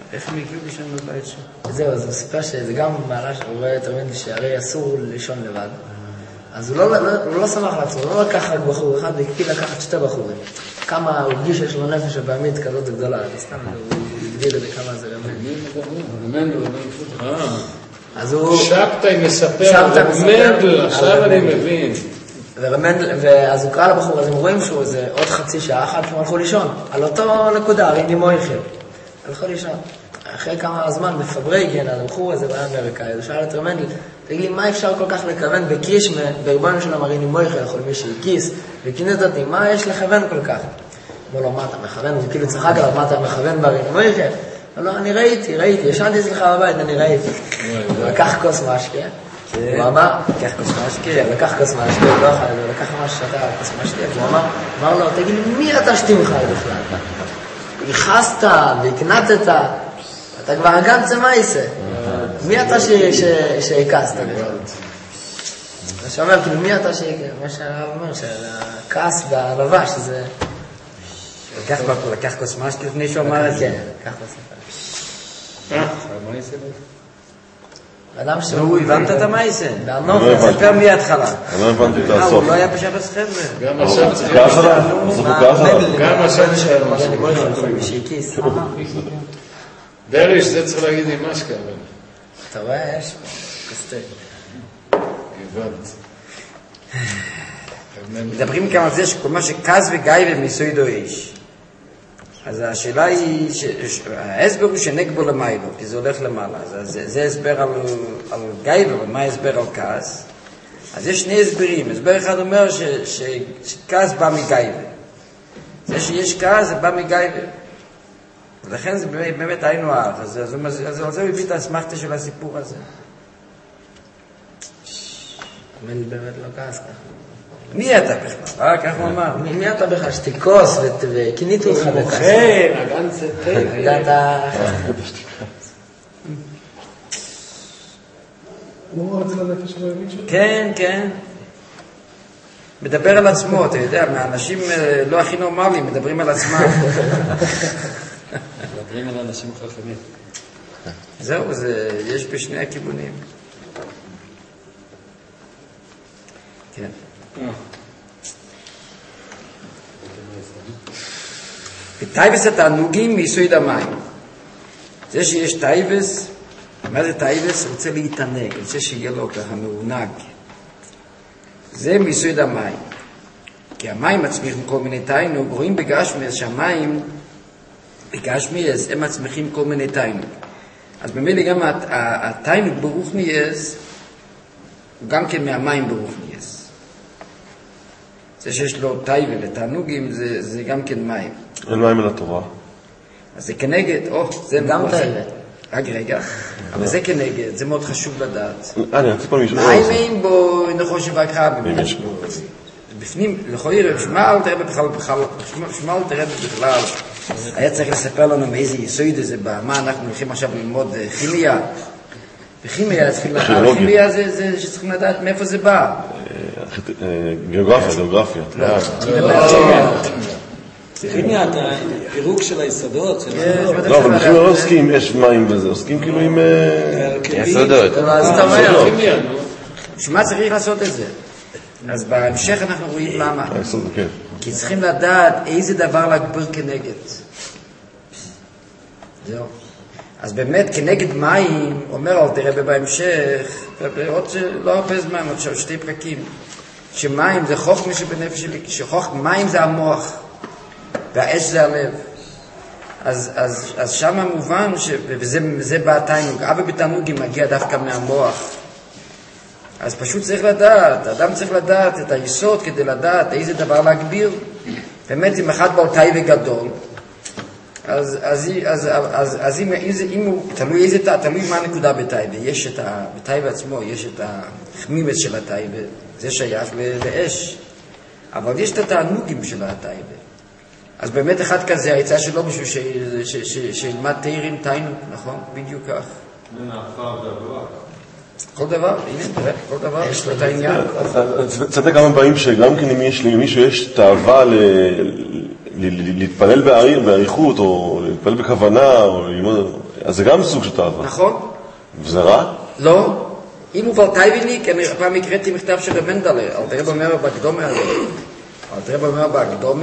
איך הם הגיעו לישון בבית שלו? זהו, אז הוא סיפר שזה גם מעלה שהוא רואה יותר מדי שהרי אסור לישון לבד. אז הוא לא שמח לעצמו, הוא לא לקח רק בחור אחד, והקפיד לקחת 2 בחורים. כמה הוא הרגיש שיש לו נפש הבאמית כזאת גדולה, סתם הוא הגדיל את זה כמה זה רמנד. אז הוא... שבתאי מספר, רמנד, עכשיו אני מבין. ואז הוא קרא לבחור, אז הם רואים שהוא איזה עוד חצי שעה אחת, הם הלכו לישון, על אותו נקודה, ריני מויכל. הלכו לישון. אחרי כמה זמן בפברייגן, אז הבחור הזה באמריקאי, הוא שאל את רמנדל, תגיד לי, מה אפשר כל כך לכוון בקרישמה, ברבנו של המריני מויכל, יכול מי שהקיס, וכינית אותי, מה יש לכוון כל כך? אמרו לו, מה אתה מכוון? הוא כאילו צחק עליו, מה אתה מכוון בריני מויכל? לא, אני ראיתי, ישנתי אצלך בבית, אני ראיתי. הוא לקח כוס משקה, הוא אמר, לקח כוס משקה, הוא לא אכל, הוא לקח ממש שתה כוס משקה, הוא אמר לו, תגיד לי, מי אתה שתמך בכלל? ייחסת והקנתת, אתה כבר הגנת זה מייסה. מי אתה שהקסת בכלל? מה שאומר, כאילו, מי אתה מה שהרב אומר, שהכעס והלבש, שזה... לקח כוס משקה לפני שהוא אמר את זה? כן, לקח כוס משקה. אדם שהוא... הוא הבנת את המייסה? תספר מי ההתחלה. אני לא הבנתי את הסוף. הוא לא היה בשבת חבר'ה. גם עכשיו צריך... גם עכשיו שהכיס. דריש, זה צריך להגיד עם משקה. אתה רואה, יש קסטי. הבנת. מדברים כאן על זה שכל מה שכז וגאי ומיסוידו איש. אז השאלה היא, ההסבר הוא שנגבו למיילו, כי זה הולך למעלה. אז זה הסבר על גאי, ומה ההסבר על כעס? אז יש 2 הסברים. הסבר אחד אומר שכעס בא מגאי. זה שיש כעס זה בא מגאי. ולכן זה באמת היינו אח. אז על זה הוא הביא את האסמכתה של הסיפור הזה. אני באמת לא כעס ככה. מי אתה בכלל? כך הוא אמר. מי אתה בכלל? שתיקוס וכיניתו אותך בכעס. כן, הגן זה טייב. הוא רץ לנפש של הימין שלו? כן, כן. מדבר על עצמו, אתה יודע, מהאנשים לא הכי נורמליים, מדברים על עצמם. מדברים על אנשים חכמים. זהו, יש בשני הכיוונים. כן. וטייבס התענוגים מיסוד המים. זה שיש טייבס, מה זה טייבס? הוא רוצה להתענג, הוא רוצה שיהיה לו ככה מעונג. זה מיסוד המים. כי המים מצמיחים כל מיני תענוג, רואים בגשמיאס שהמים, בגשמיאס הם מצמיחים כל מיני תענוג. אז במילא גם התענוג ברוחניאס, הוא גם כן מהמים ברוחניאס. זה שיש לו טייבה לתענוגים, זה גם כן מים. אין מים על התורה. אז זה כנגד, זה גם טייבה. רגע, אבל זה כנגד, זה מאוד חשוב לדעת. אני רציתי פעם לשאול. מים אין בו נחוש ובקרב. בפנים, לכל יראה, שמע אל תראה בכלל, היה צריך לספר לנו מאיזה יסוד זה בא, מה אנחנו הולכים עכשיו ללמוד כימיה. בכימיה, כימיה זה שצריכים לדעת מאיפה זה בא. גיאוגרפיה. כימיה, אתה פירוק של היסודות. לא, אבל בכימיה לא עוסקים יש מים וזה, עוסקים כאילו עם יסודות. אז אתה אומר, שמה צריך לעשות את זה? אז בהמשך אנחנו רואים למה. כי צריכים לדעת איזה דבר להגביר כנגד. זהו. אז באמת כנגד מים, אומר אל תראה בהמשך, עוד לא הרבה זמן, עוד 2 פרקים, שמים זה חוכמה שבנפש שלי, מים זה המוח, והאש זה הלב. אז שם המובן, וזה בא התענוג, אבל בתענוגים מגיע דווקא מהמוח. אז פשוט צריך לדעת, האדם צריך לדעת את היסוד כדי לדעת איזה דבר להגביר. באמת אם אחד בעל טייבה גדול, אז אם הוא, תלוי מה הנקודה בטייבה. יש בטייבה עצמו, יש את החמימס של הטייבה, זה שייך לאש. אבל יש את התענוגים של הטייבה. אז באמת אחד כזה, העצה שלו בשביל שילמד תאירים תענוג, נכון? בדיוק כך. כל דבר, הנה, תראה, כל דבר, יש לו את העניין. צדק כמה פעמים שגם כן אם יש למישהו יש תאווה להתפלל באריכות, או להתפלל בכוונה, או ללמוד, אז זה גם סוג של תאווה. נכון. וזה רע? לא. אם הוא כבר טייבניק, אני פעם הקראתי מכתב של רב מנדלה, אלתר רב אומר בהקדומה,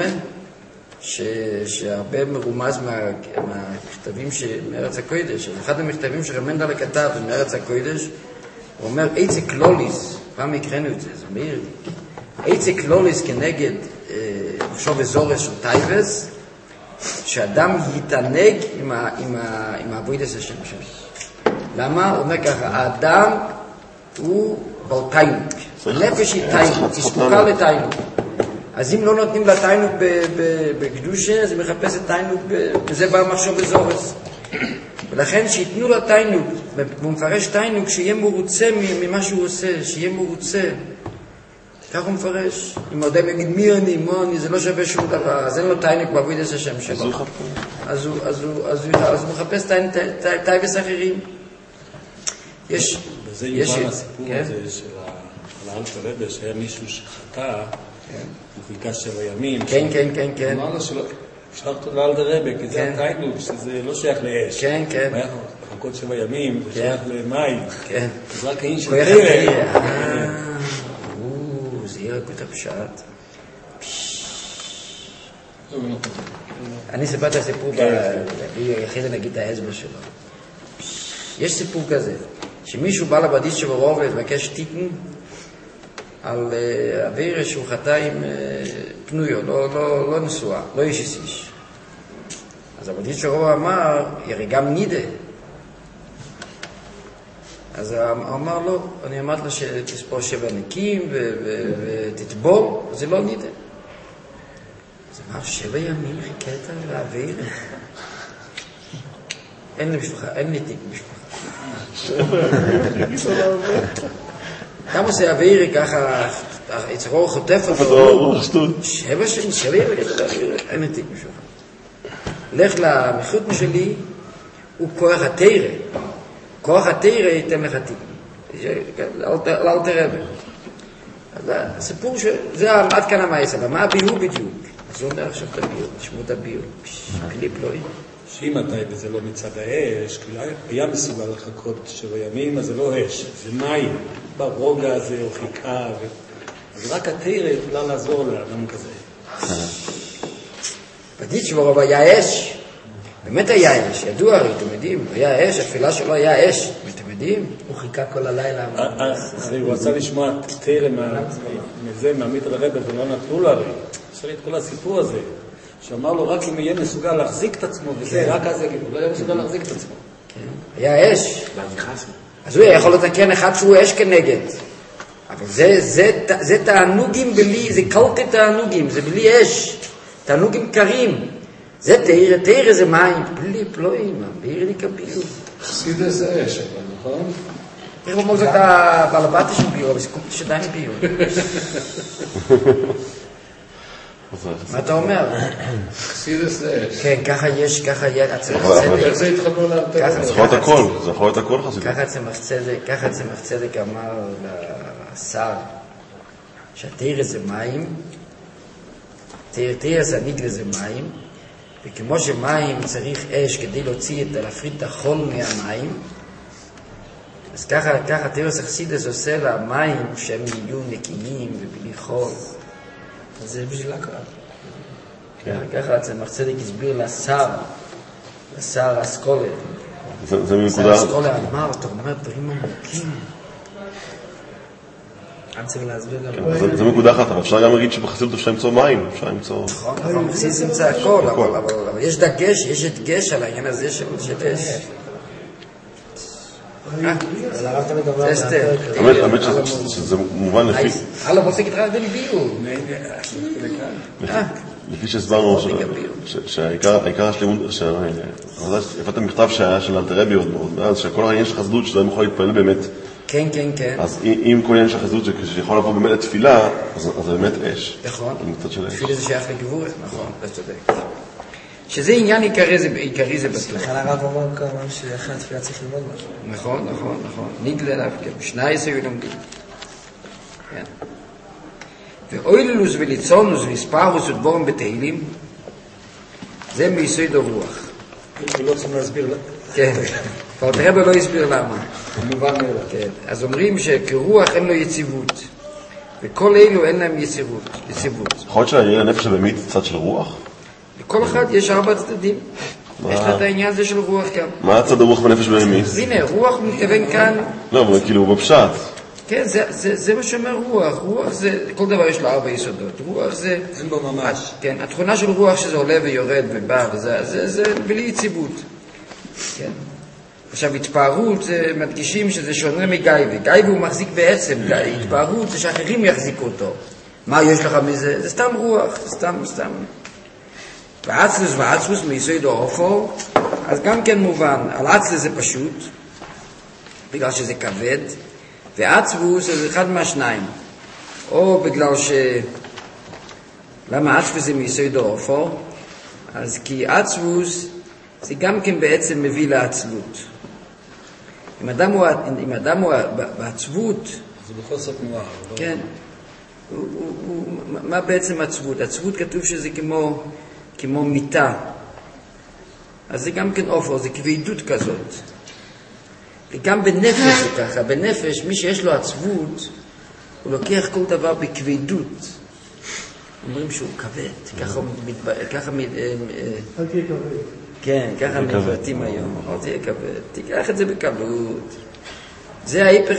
שהרבה מרומז מהכתבים מארץ הקודש. אחד המכתבים שרב מנדלה כתב מארץ הקודש, הוא אומר, איצק לוליס, פעם הקראנו את זה, זה מאיר לי, איצק לוליס כנגד שוב אזורס של טייבס, שאדם יתענג עם העבודת השם שלו. למה? הוא אומר ככה, האדם הוא בעל תיינוק. הנפש היא תיינוק, היא זקוקה לתיינוק. אז אם לא נותנים לה תיינוק בקדושה, אז היא מחפשת תיינוק, וזה בא מחשוב אזורס. ולכן שיתנו לה תיינוק, והוא מפרש תיינוק, שיהיה מרוצה ממה שהוא עושה, שיהיה מרוצה. כך הוא מפרש. אם האדם יגיד מי אני, מה אני, זה לא שווה שום דבר, אז אין לו תיינוק בעבודת השם שלו. אז הוא מחפש תייבס אחרים. וזה יובן הסיפור הזה של האלטר רבי, שהיה מישהו שחטא, הוא חיכה 7 ימים. כן. אמר לו שלא, אפשרת לאלטר רבי, כי זה התיינוק, שזה לא שייך לאש. כן. הוא היה לחכות 7 ימים, זה שייך למים. כן. אז רק האין של תרא. זה ירקות הפשט. אני סיפרתי סיפור, אחרי זה נגיד את האצבע שלו. יש סיפור כזה, שמישהו בא לבדיס שברוב לבקש תיקון על אוויר שהוא חטא עם פנויו, לא נשואה, לא איש איש. אז הבדיס שברוב אמר, ירי גם נידה. אז הוא אמר לו, אני אמרת לה שתספור 7 נקים ותטבור, זה לא נידה. אז אמר, 7 ימים חיכית לאוויר? אין לי משפחה, אין לי תיק משפחה. גם עושה אווירי ככה, יצרו חוטף אותו. 7 ימים, אין לי תיק משפחה. לך למחיות שלי, הוא כוח התירה. כוח התירה ייתן לך תיק. לאלתר רבי. הסיפור שזה עד כאן המעשה, אבל מה הביאו בדיוק? אז הוא אומר עכשיו את הביאו, תשמעו את הביאו. קליפ לא יהיה. שאם אתה וזה לא מצד האש, היה מסוגל לחכות 7 ימים, אז זה לא אש, זה מים, ברוגע הזה או חיכה, אז רק התירה יכולה לעזור לאדם כזה. בדיד שברוב היה אש, באמת היה אש, ידוע הרי, אתם יודעים, היה אש, התפילה שלו היה אש, אתם יודעים? הוא חיכה כל הלילה. הוא רצה לשמוע תירה מזה, מהמיתר הרבי, ולא נתנו לו הרי, יש לי את כל הסיפור הזה. שאמר לו רק אם יהיה מסוגל להחזיק את עצמו, וזה רק אז יגיד, הוא לא יהיה מסוגל להחזיק את עצמו. היה אש. אז הוא יכול לתקן אחד שהוא אש כנגד. אבל זה תענוגים בלי, זה קלקי תענוגים, זה בלי אש. תענוגים קרים. זה תאיר איזה מים, בלי פלואים, באיר לי כביר. חסידה זה אש, נכון? איך הוא מוזג את הבעלבטי של ביר, בסיכום שדיים ביר. מה אתה אומר? חסידס זה אש. כן, ככה יש, ככה יש, איך זה התחבר לאלתר? זה יכול להיות הכל, זה יכול להיות הכל חסידס. ככה צמח צדק אמר לשר, שהתאיר זה מים, תאיר זה ניגלה זה מים, וכמו שמים צריך אש כדי להפריד את החול מהמים, אז ככה תאיר זה חסידס עושה למים שהם יהיו נקיים ובלי חול. אז זה בשביל הקרב. ככה צמח צדק הסביר לשר אסכולה. זה מנקודה. שר אסכולה אמר, אתה אומר דברים עמוקים. אני צריך להסביר גם. זה מנקודה אחת, אבל אפשר גם להגיד שבחסידות אפשר למצוא מים, אפשר למצוא... נכון, בחסידות נמצא הכל, אבל יש דגש, יש הדגש על העניין הזה של אש. האמת שזה מובן לפי... לפי שהסברנו שהעיקר השלימות, הבאת מכתב שהיה של אלתר רבי עוד מאז, שכל העניין של חסידות שאדם יכול להתפלל באמת. כן. אז אם כל העניין של חסידות שיכול לבוא באמת לתפילה, אז זה באמת אש. נכון, תפילה זה שייך לגבור, נכון, אתה צודק. שזה עניין עיקרי זה בטוח. לכן הרב אומר כמה שאחרי התפילה צריך ללמוד משהו. נכון. ניגלה לה, בשני יסויו לומדים. כן. ואויללוס וליצונוס ונספרוס ודבורם בתהילים, זה מיסוד הרוח. אני לא צריך להסביר כן, פרטרבה לא הסביר למה. כן, אז אומרים שכרוח אין לו יציבות, וכל אלו אין להם יציבות. יכול להיות שהעניין הנפש הבהמית צד של רוח? לכל אחד יש 4 צדדים. יש לה את העניין הזה של רוח גם. מה הצד הרוח בנפש בהמית? הנה, רוח מתכוון כאן. לא, אבל כאילו בפשט. כן, זה מה שאומר רוח. רוח זה, כל דבר יש לו 4 יסודות. רוח זה... אין בו ממש. כן, התכונה של רוח שזה עולה ויורד ובא, זה בלי יציבות. כן. עכשיו, התפארות זה מדגישים שזה שונה מגייבי. גייבי הוא מחזיק בעצם. התפארות זה שאחרים יחזיקו אותו. מה יש לך מזה? זה סתם רוח, סתם. ועצלוס מיסוד האופו, אז גם כן מובן, על עצלוס זה פשוט, בגלל שזה כבד, ועצלוס זה אחד מהשניים, או בגלל למה עצלוס זה מיסוד האופו? אז כי עצלוס זה גם כן בעצם מביא לעצלות. אם אדם הוא בעצבות, זה בחוסר תנועה. כן. מה בעצם עצבות? עצבות כתוב שזה כמו מיטה. אז זה גם כן אופו, זה כבדות כזאת. וגם בנפש זה ככה. בנפש, מי שיש לו עצבות, הוא לוקח כל דבר בכבדות. אומרים שהוא כבד. ככה אל תהיה כבד. כן, ככה מתבטאים היום. אל תהיה כבד. תיקח את זה בקלות. זה ההיפך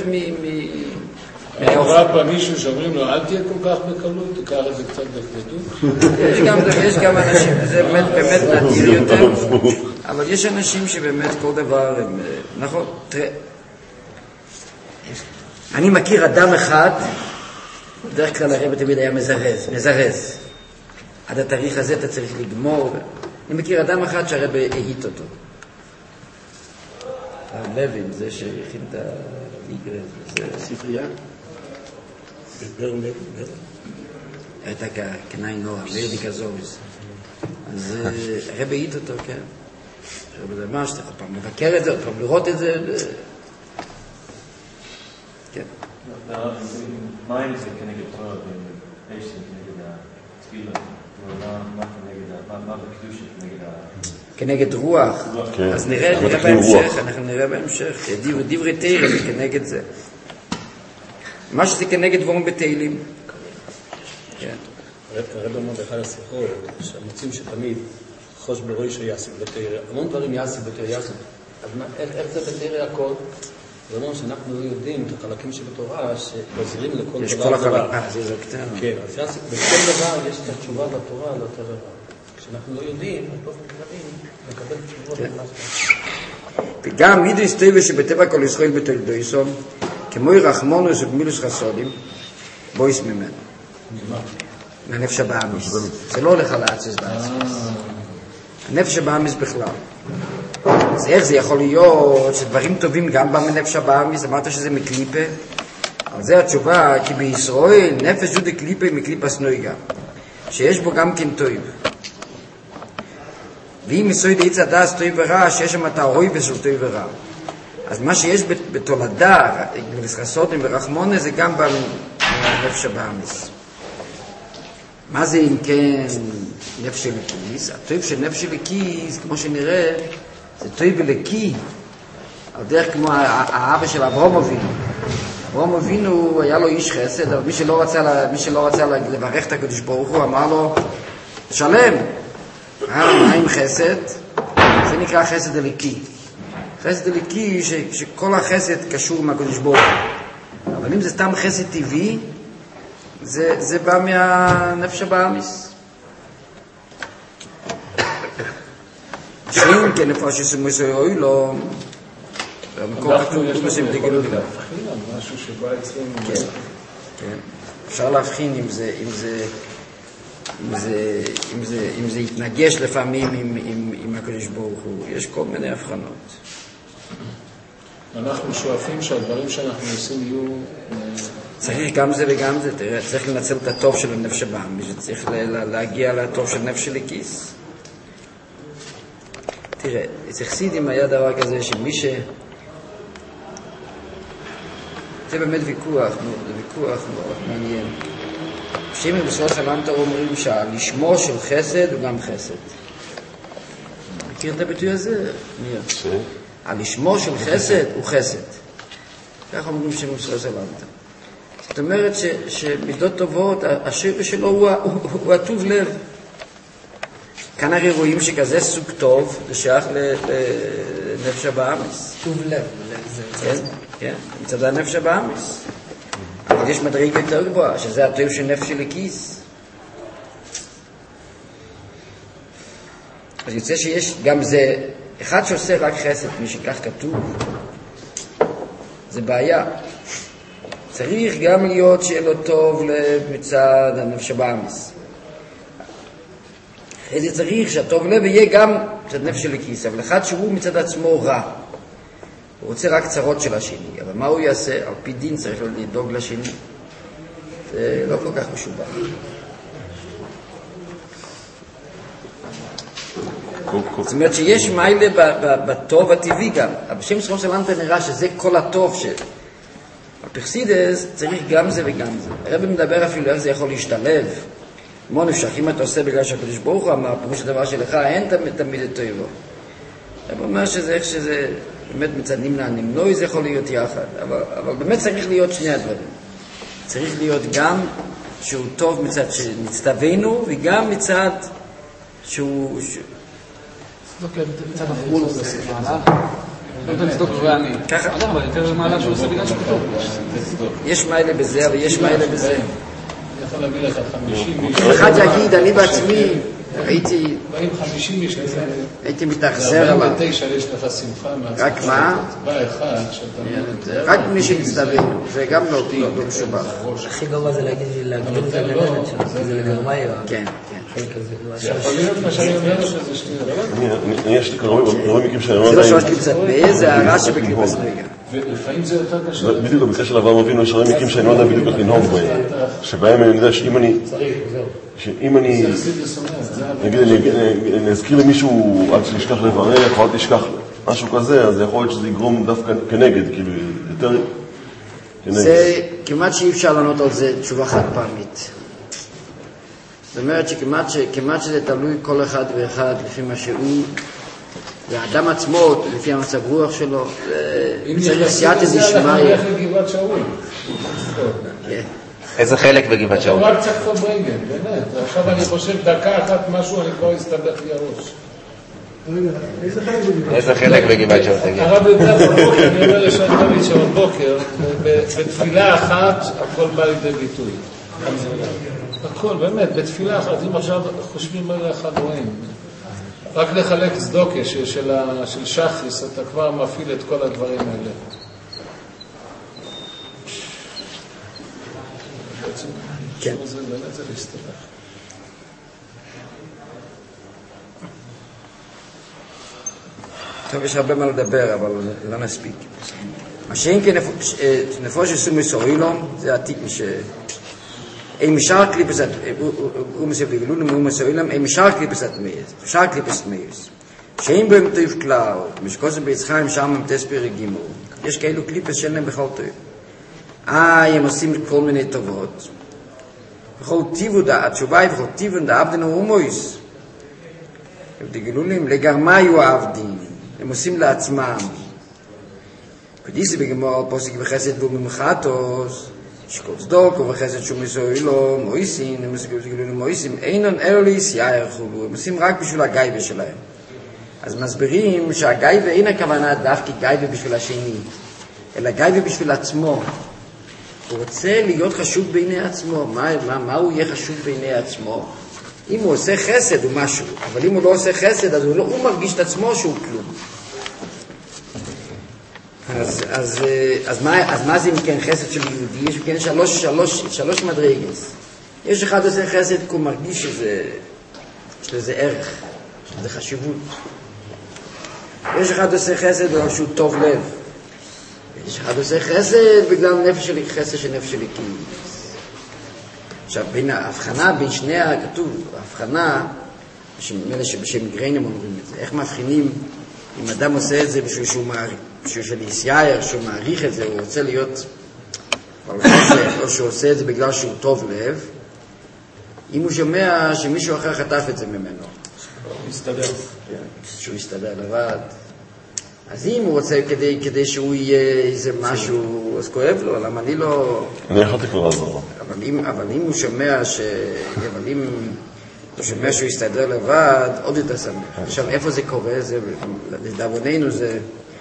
הרב במישהו שאומרים לו, אל תהיה כל כך בקלות, תיקח את זה קצת בכבדות. יש גם אנשים, זה באמת נדיר יותר, אבל יש אנשים שבאמת כל דבר, נכון, תראה, אני מכיר אדם אחד, בדרך כלל הרב תמיד היה מזרז. עד התאריך הזה אתה צריך לגמור. אני מכיר אדם אחד שהרב העיט אותו. הלווין, זה שהכין את הליגרס, זה ספרייה. הייתה כנאי נורא, וירדי כזורס. אז הרב העיט אותו, כן. הרב זה מה שאתה עוד פעם מבקר את זה, עוד פעם לראות את זה. כן. מה אין זה כנגד תורה ואיש כנגד התפילה? מה בקדושה כנגד רוח? אז נראה בהמשך, אנחנו נראה בהמשך. דברי תהילים זה כנגד זה. מה שזה כנגד דברים בתהילים. הרב אומר באחד השיחות, שהמוצאים שתמיד חוש ברוי שיעסיק בתהילים. המון דברים יעסיק בתהילים. אז איך זה בתהילים הכל? זה אומר שאנחנו לא יודעים את החלקים שבתורה שעוזרים לכל דבר. יש כל החלק, זה קטן. כן, אז בכל דבר יש את התשובה בתורה על אותו דבר. כשאנחנו לא יודעים, אנחנו לא מתכוונים לקבל תשובות. וגם מידו סטויבה שבטבע כל ישראל בתולדויסום, כמו רחמונוס ובמילוס חסודים, בויס ממנו. מהנפש הבאמיס. זה לא הולך על העצס בעצמס. הנפש הבאמיס בכלל. אז איך זה יכול להיות שדברים טובים גם בא מנפש הבאמיס? אמרת שזה מקליפה. על זה התשובה, כי בישראל נפש הוא דקליפה מקליפה סנויגה, שיש בו גם כן טוב. ואם יסוד עץ הדס טוב ורע, שיש שם את האויבס של טוב ורע. אז מה שיש בתולדה, חסודים ורחמונה, זה גם בנפש הבאמיס. מה זה אם כן נפש אלוקיס? הטוב של נפש אלוקיס, כמו שנראה, זה טוב אלוקי, על דרך כמו האבא של אברהם אבינו. אברהם אבינו היה לו איש חסד, אבל מי שלא רצה לברך את הקדוש ברוך הוא, אמר לו, שלם. מה עם חסד? זה נקרא חסד אלוקי. חסד אלוקי שכל החסד קשור מהקדוש ברוך הוא. אבל אם זה סתם חסד טבעי, זה בא מהנפש הבאמיס. שאם כן איפה שסמוס אוי לא במקום כתוב מסים תגלו לי משהו שבא אצלנו. כן, אפשר להבחין אם זה יתנגש לפעמים עם הקדוש ברוך הוא. יש כל מיני הבחנות. אנחנו שואפים שהדברים שאנחנו עושים יהיו... צריך גם זה וגם זה. תראה, צריך לנצל את הטוב של הנפש הבאמיס, צריך להגיע לטוב של נפש אלוקיס. תראה, אצל חסידים היה דבר כזה שמי זה באמת ויכוח, זה ויכוח מאוד מעניין. שימי בסוד סלנטר אומרים שהלשמו של חסד הוא גם חסד. מכיר את הביטוי הזה? הלשמו של חסד הוא חסד. כך אומרים שמוסר סלנטה. זאת אומרת שמידות טובות, השיר שלו הוא הטוב לב. כאן הרי רואים שכזה סוג טוב זה שייך לנפש הבאמיס. טוב לב. כן, כן, מצד הנפש הבאמיס. אבל יש מדרגה יותר גבוהה, שזה הטוב של נפש הליקיס. אז יוצא שיש גם זה, אחד שעושה רק חסד, מי שכך כתוב, זה בעיה. צריך גם להיות שיהיה לו טוב מצד הנפש הבאמיס. אחרי זה צריך שהטוב לב יהיה גם מצד נפש הליקיס, אבל אחד שהוא מצד עצמו רע. הוא רוצה רק צרות של השני, אבל מה הוא יעשה? על פי דין צריך לדאוג לשני. זה לא כל כך משובח. זאת אומרת שיש מיילה בטוב הטבעי גם. בשם סרום סלנטה נראה שזה כל הטוב של... בפרסידס צריך גם זה וגם זה. הרב מדבר אפילו איך זה יכול להשתלב. כמו נפשך, אם אתה עושה בגלל שהקדוש ברוך הוא אמר, פירוש הדבר שלך אין תמיד את טובו. הרב אומר שזה איך שזה באמת מצד נמנע נמנוי זה יכול להיות יחד. אבל באמת צריך להיות שני הדברים. צריך להיות גם שהוא טוב מצד שנצטווינו, וגם מצד שהוא... מצד החול זה עושה מעלה. לא תצדוק ואני. ככה. אבל יותר מעלה שהוא עושה בגלל שהוא טוב. יש מיילה בזה, אבל יש מיילה בזה. אני יכול להביא לך 50 איש. אחד יגיד, אני בעצמי הייתי... 50 איש כזה. הייתי מתאכזר עליו. 49 יש לך שמחה. רק מה? בא אחד שאתה... רק מי שנצטווינו. זה גם לא משובח. הכי גרוע זה להגיד את הגננת שלו. זה לגרמאי. כן, כן. יכול להיות מה שאני אומר שזה שטויות. יש לי קרובים מקרים שאני לא יודע... זה לא שורש קליפסת מאה, זה הערה שבקליפס רגע. ולפעמים זה יותר קשה. בדיוק במקרה של אברהם אבינו יש הרבה מקרים שאני לא יודע בדיוק איך לנהוג בהם. שבהם אני יודע שאם אני... נגיד, אני אזכיר למישהו עד שנשכח לברך, או עד תשכח משהו כזה, אז יכול להיות שזה יגרום דווקא כנגד, כאילו, יותר כנגד. זה כמעט שאי אפשר לענות על זה תשובה חד פעמית. זאת אומרת שכמעט שזה תלוי כל אחד ואחד לפי מה שהוא, והאדם עצמו, לפי המצב רוח שלו, זה סייעתא דשמיא. איזה חלק בגבעת שאול? רק צריך פה ברנגן, באמת. עכשיו אני חושב דקה אחת משהו, אני כבר אסתבך לי הראש. איזה חלק בגבעת שאול תגיד? הרב יודע בבוקר, אני אומר לשם תמיד שבבוקר, בתפילה אחת הכל בא לידי ביטוי. הכל, באמת, בתפילה אחת, אם עכשיו חושבים על אחד רואים. רק לחלק צדוקה של שחריס, אתה כבר מפעיל את כל הדברים האלה. כן. זה באמת זה להסתבך. טוב, יש הרבה מה לדבר, אבל לא נספיק. מה שאין כנפוש של מסורילום, זה העתיק אין משאר קליפסת, הוא מסביב לגלולים, הוא מסורילום, אין משאר קליפסת מייס, משאר קליפסת מייס. שאין בהם טוב כלל, משקוסם ביצחיים שם הם תספיר גימו. יש כאלו קליפס שאין להם בכלל טוב. הם עושים כל מיני טובות. וכל טיבו דעת, התשובה היא וכל טיבו דעבדנו הומויס. בגלולים, לגרמאיו העבדים. הם עושים לעצמם. קדיסי בגמור, פוסק וחסד בו ממחתוס, שקול צדוק וחסד שום מסוילו, מויסין, הם עושים בגלולים מויסים, אינון אלוליס יאירחולו. הם עושים רק בשביל הגייבה שלהם. אז מסבירים שהגייבה אין הכוונה דווקא גייבה בשביל השני, אלא גייבה בשביל עצמו. הוא רוצה להיות חשוב בעיני עצמו. מה הוא יהיה חשוב בעיני עצמו? אם הוא עושה חסד הוא משהו, אבל אם הוא לא עושה חסד, אז הוא מרגיש את עצמו שהוא כלום. אז מה זה אם כן חסד של יהודי? יש כן שלוש מדרגות. יש אחד עושה חסד כי הוא מרגיש שיש לזה ערך, יש לזה חשיבות. יש אחד עושה חסד בגלל שהוא טוב לב. יש אחד עושה חסד בגלל נפש שלי, חסד של נפש שלי. עכשיו, ההבחנה בין שני הכתוב, ההבחנה, שבשם גריינים אומרים את זה, איך מבחינים אם אדם עושה את זה בשביל של יסייר, שהוא מעריך את זה, הוא רוצה להיות, או שהוא עושה את זה בגלל שהוא טוב לב, אם הוא שומע שמישהו אחר חטף את זה ממנו. הוא יסתדר. שהוא יסתדר לבד. אז אם הוא רוצה כדי שהוא יהיה איזה משהו, אז כואב לו, למה אני לא... אני יכולתי כבר לעזור לו. אבל אם הוא שומע שהוא יסתדר לבד, עוד יותר שמח. עכשיו, איפה זה קורה? לדאבוננו זה...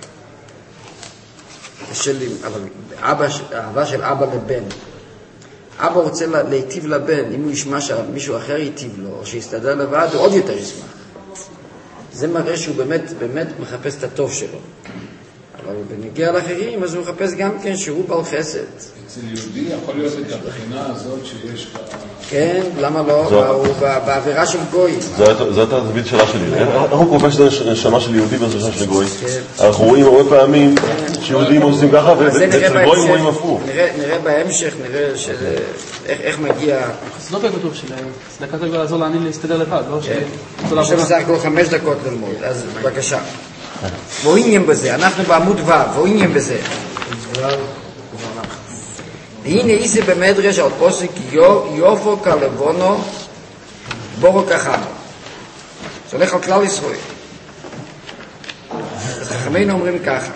אבל אהבה של אבא לבן. אבא רוצה להיטיב לבן, אם הוא ישמע שמישהו אחר ייטיב לו, או שיסתדר לבד, הוא עוד יותר ישמח. זה מראה שהוא באמת מחפש את הטוב שלו. אבל בנגיע לאחרים, אז הוא מחפש גם כן שהוא בעל חסד. אצל יהודי יכול להיות את הבחינה הזאת שיש בה... כן, למה לא? הוא בעבירה של גוי. זו הייתה הדבית שלה שלי. איך הוא קופש את הנשמה של יהודי והנשמה של גוי? אנחנו רואים הרבה פעמים שיהודים עושים ככה, ואצל גויים רואים הפוך. נראה בהמשך, נראה איך מגיע... זה לא בכתוב שלהם. צדקת הגדולה לעזור לעני להסתדר לבד, לא ש... יש לנו סך הכל 5 דקות ללמוד, אז בבקשה. ועניין בזה, אנחנו בעמוד ו', ועניין בזה. והנה איסי במדרש על פוסק יופו כלבונו בורו כחמו. זה הולך על כלל ישראל. אז חכמינו אומרים ככה.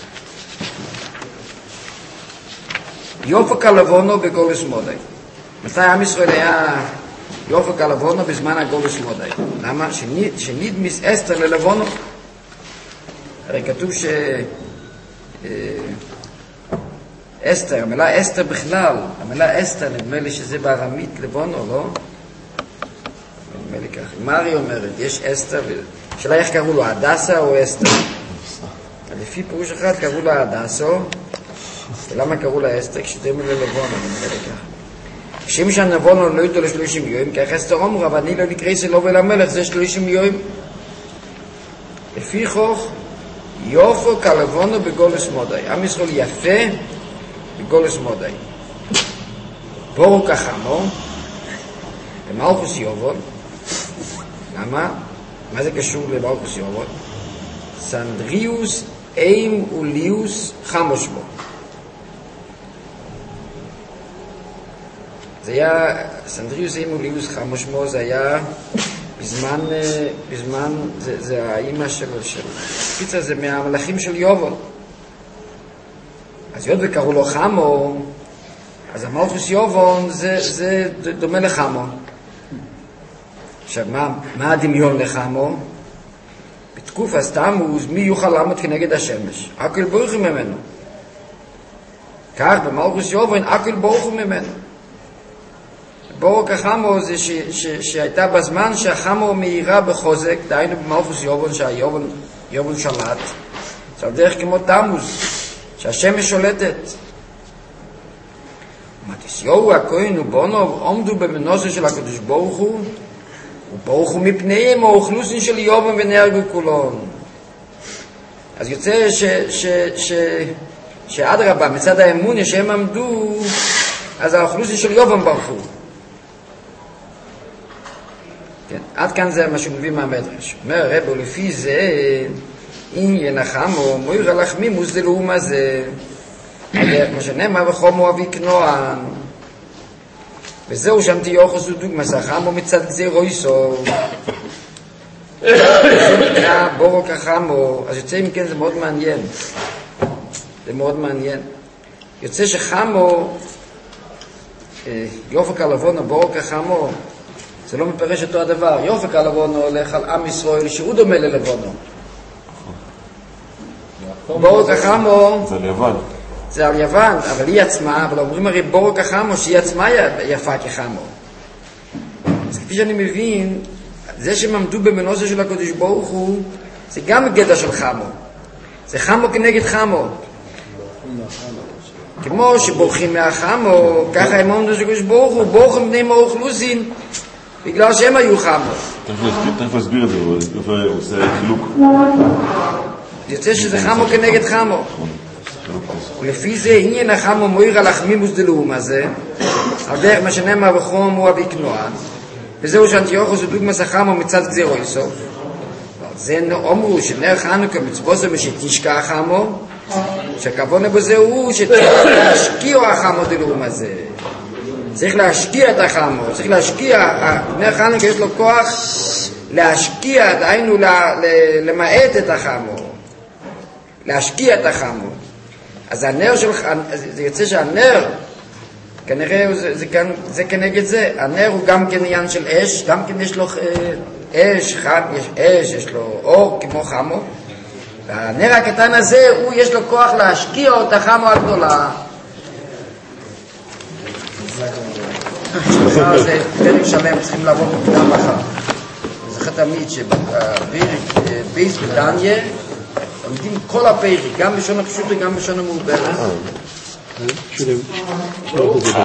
יופו כלבונו בגולס מודי. מתי עם ישראל היה יופו כלבונו בזמן הגולס מודי? למה? שנדמיס אסתר ללבונו. הרי כתוב אסתר, המילה אסתר בכלל, המילה אסתר נדמה לי שזה בארמית לבונו, לא? נדמה לי ככה. מה היא אומרת? יש אסתר, שאלה איך קראו לו, הדסה או אסתר? לפי פירוש אחד קראו לה הדסו, ולמה קראו לה אסתר? כשדומה ללבונו, נדמה לי ככה. כשמשם נבונו לא ידעו ל30 יום, כך אסתר אומר, אבל אני לא נקרא סלו ולמלך, זה 30 יום. לפי חוך, יופו כלבונו בגולס מודי. עם ישראל יפה בגולס מודי. בורו כחמו במלכוס יובון. למה? מה זה קשור למלכוס יובון? סנדריוס איים וליוס חמו שמו. זה היה סנדריוס איים וליוס חמו שמו, זה היה בזמן זה האמא של פיצה, זה מהמלאכים של יובון. אז יודו וקראו לו חמו, אז המלכוס יובון זה דומה לחמו. עכשיו, מה הדמיון לחמו? בתקופה תמוז, מי יוכל לעמוד כנגד השמש? הכל ברוך ממנו. כך במלכוס יובון, הכל ברוך ממנו. בורק החמו זה שהייתה בזמן שהחמו מהירה בחוזק, דהיינו במלכוס יובון, שהיובון שלט. זה דרך כמו תמוז, שהשמש שולטת. מתיסיהו הכהן ובונו עומדו במנוסה של הקדוש ברוך הוא, וברוך הוא מפניהם האוכלוסין של יובון ונהרגו כולון. אז יוצא שאדרבה, מצד האמון שהם עמדו, אז האוכלוסין של יובון ברחו. כן, עד כאן זה מה שהוא מביא מהמדרש. אומר הרב, ולפי זה, אם ינחמו, מויר הלחמים וזדלו מה זה. מה שנאמר וחומו אבי כנוען. וזהו שם תיוחס ודוגמה סחמו מצד גזירו איסו. בורו כחמו. אז יוצא אם כן זה מאוד מעניין. זה מאוד מעניין. יוצא שחמו, יופק הלבונו, בורו כחמו, זה לא מפרש אותו הדבר. יופק הלבונו הולך על עם ישראל שהוא דומה ללבונו. בורק החמו זה על יוון. זה על יוון, אבל היא עצמה, אבל אומרים הרי בורק החמו שהיא עצמה יפה כחמו. אז כפי שאני מבין, זה שהם עמדו במנוסה של הקדוש ברוך הוא, זה גם גדע של חמו. זה חמו כנגד חמו. כמו שבורחים מהחמו, ככה הם עומדו של הקדוש ברוך הוא, בורחים בני מאוכלוסין, בגלל שהם היו חמו. תכף להסביר את זה, הוא עושה חילוק. יוצא שזה חמו כנגד חמו. ולפי זה עניין החמו מויר הלחמים וזדלום הזה, על דרך מה שנאמר וחומו אבי כנוען, וזהו שאנטיוכוס ודוגמה החמו מצד גזירו איסוף. זה אומרו שנר חנוכה מצבוסו משתשקע החמו, שהכוונה בזה הוא שצריך להשקיע החמו דלום הזה. צריך להשקיע את החמו, צריך להשקיע, נר חנוכה יש לו כוח להשקיע, דהיינו למעט את החמו. להשקיע את החמו. אז הנר שלך, זה יוצא שהנר, כנראה זה כנגד זה. הנר הוא גם כן עניין של אש, גם כן יש לו אש, יש אש, יש לו אור כמו חמו. והנר הקטן הזה, הוא יש לו כוח להשקיע את החמו הגדולה. זה פרק שלם, צריכים לעבור מוקדם מחר. אני זוכר תמיד שבביס בדניה לומדים כל הפרק, גם בשון הפשוט וגם בשון המעוברת.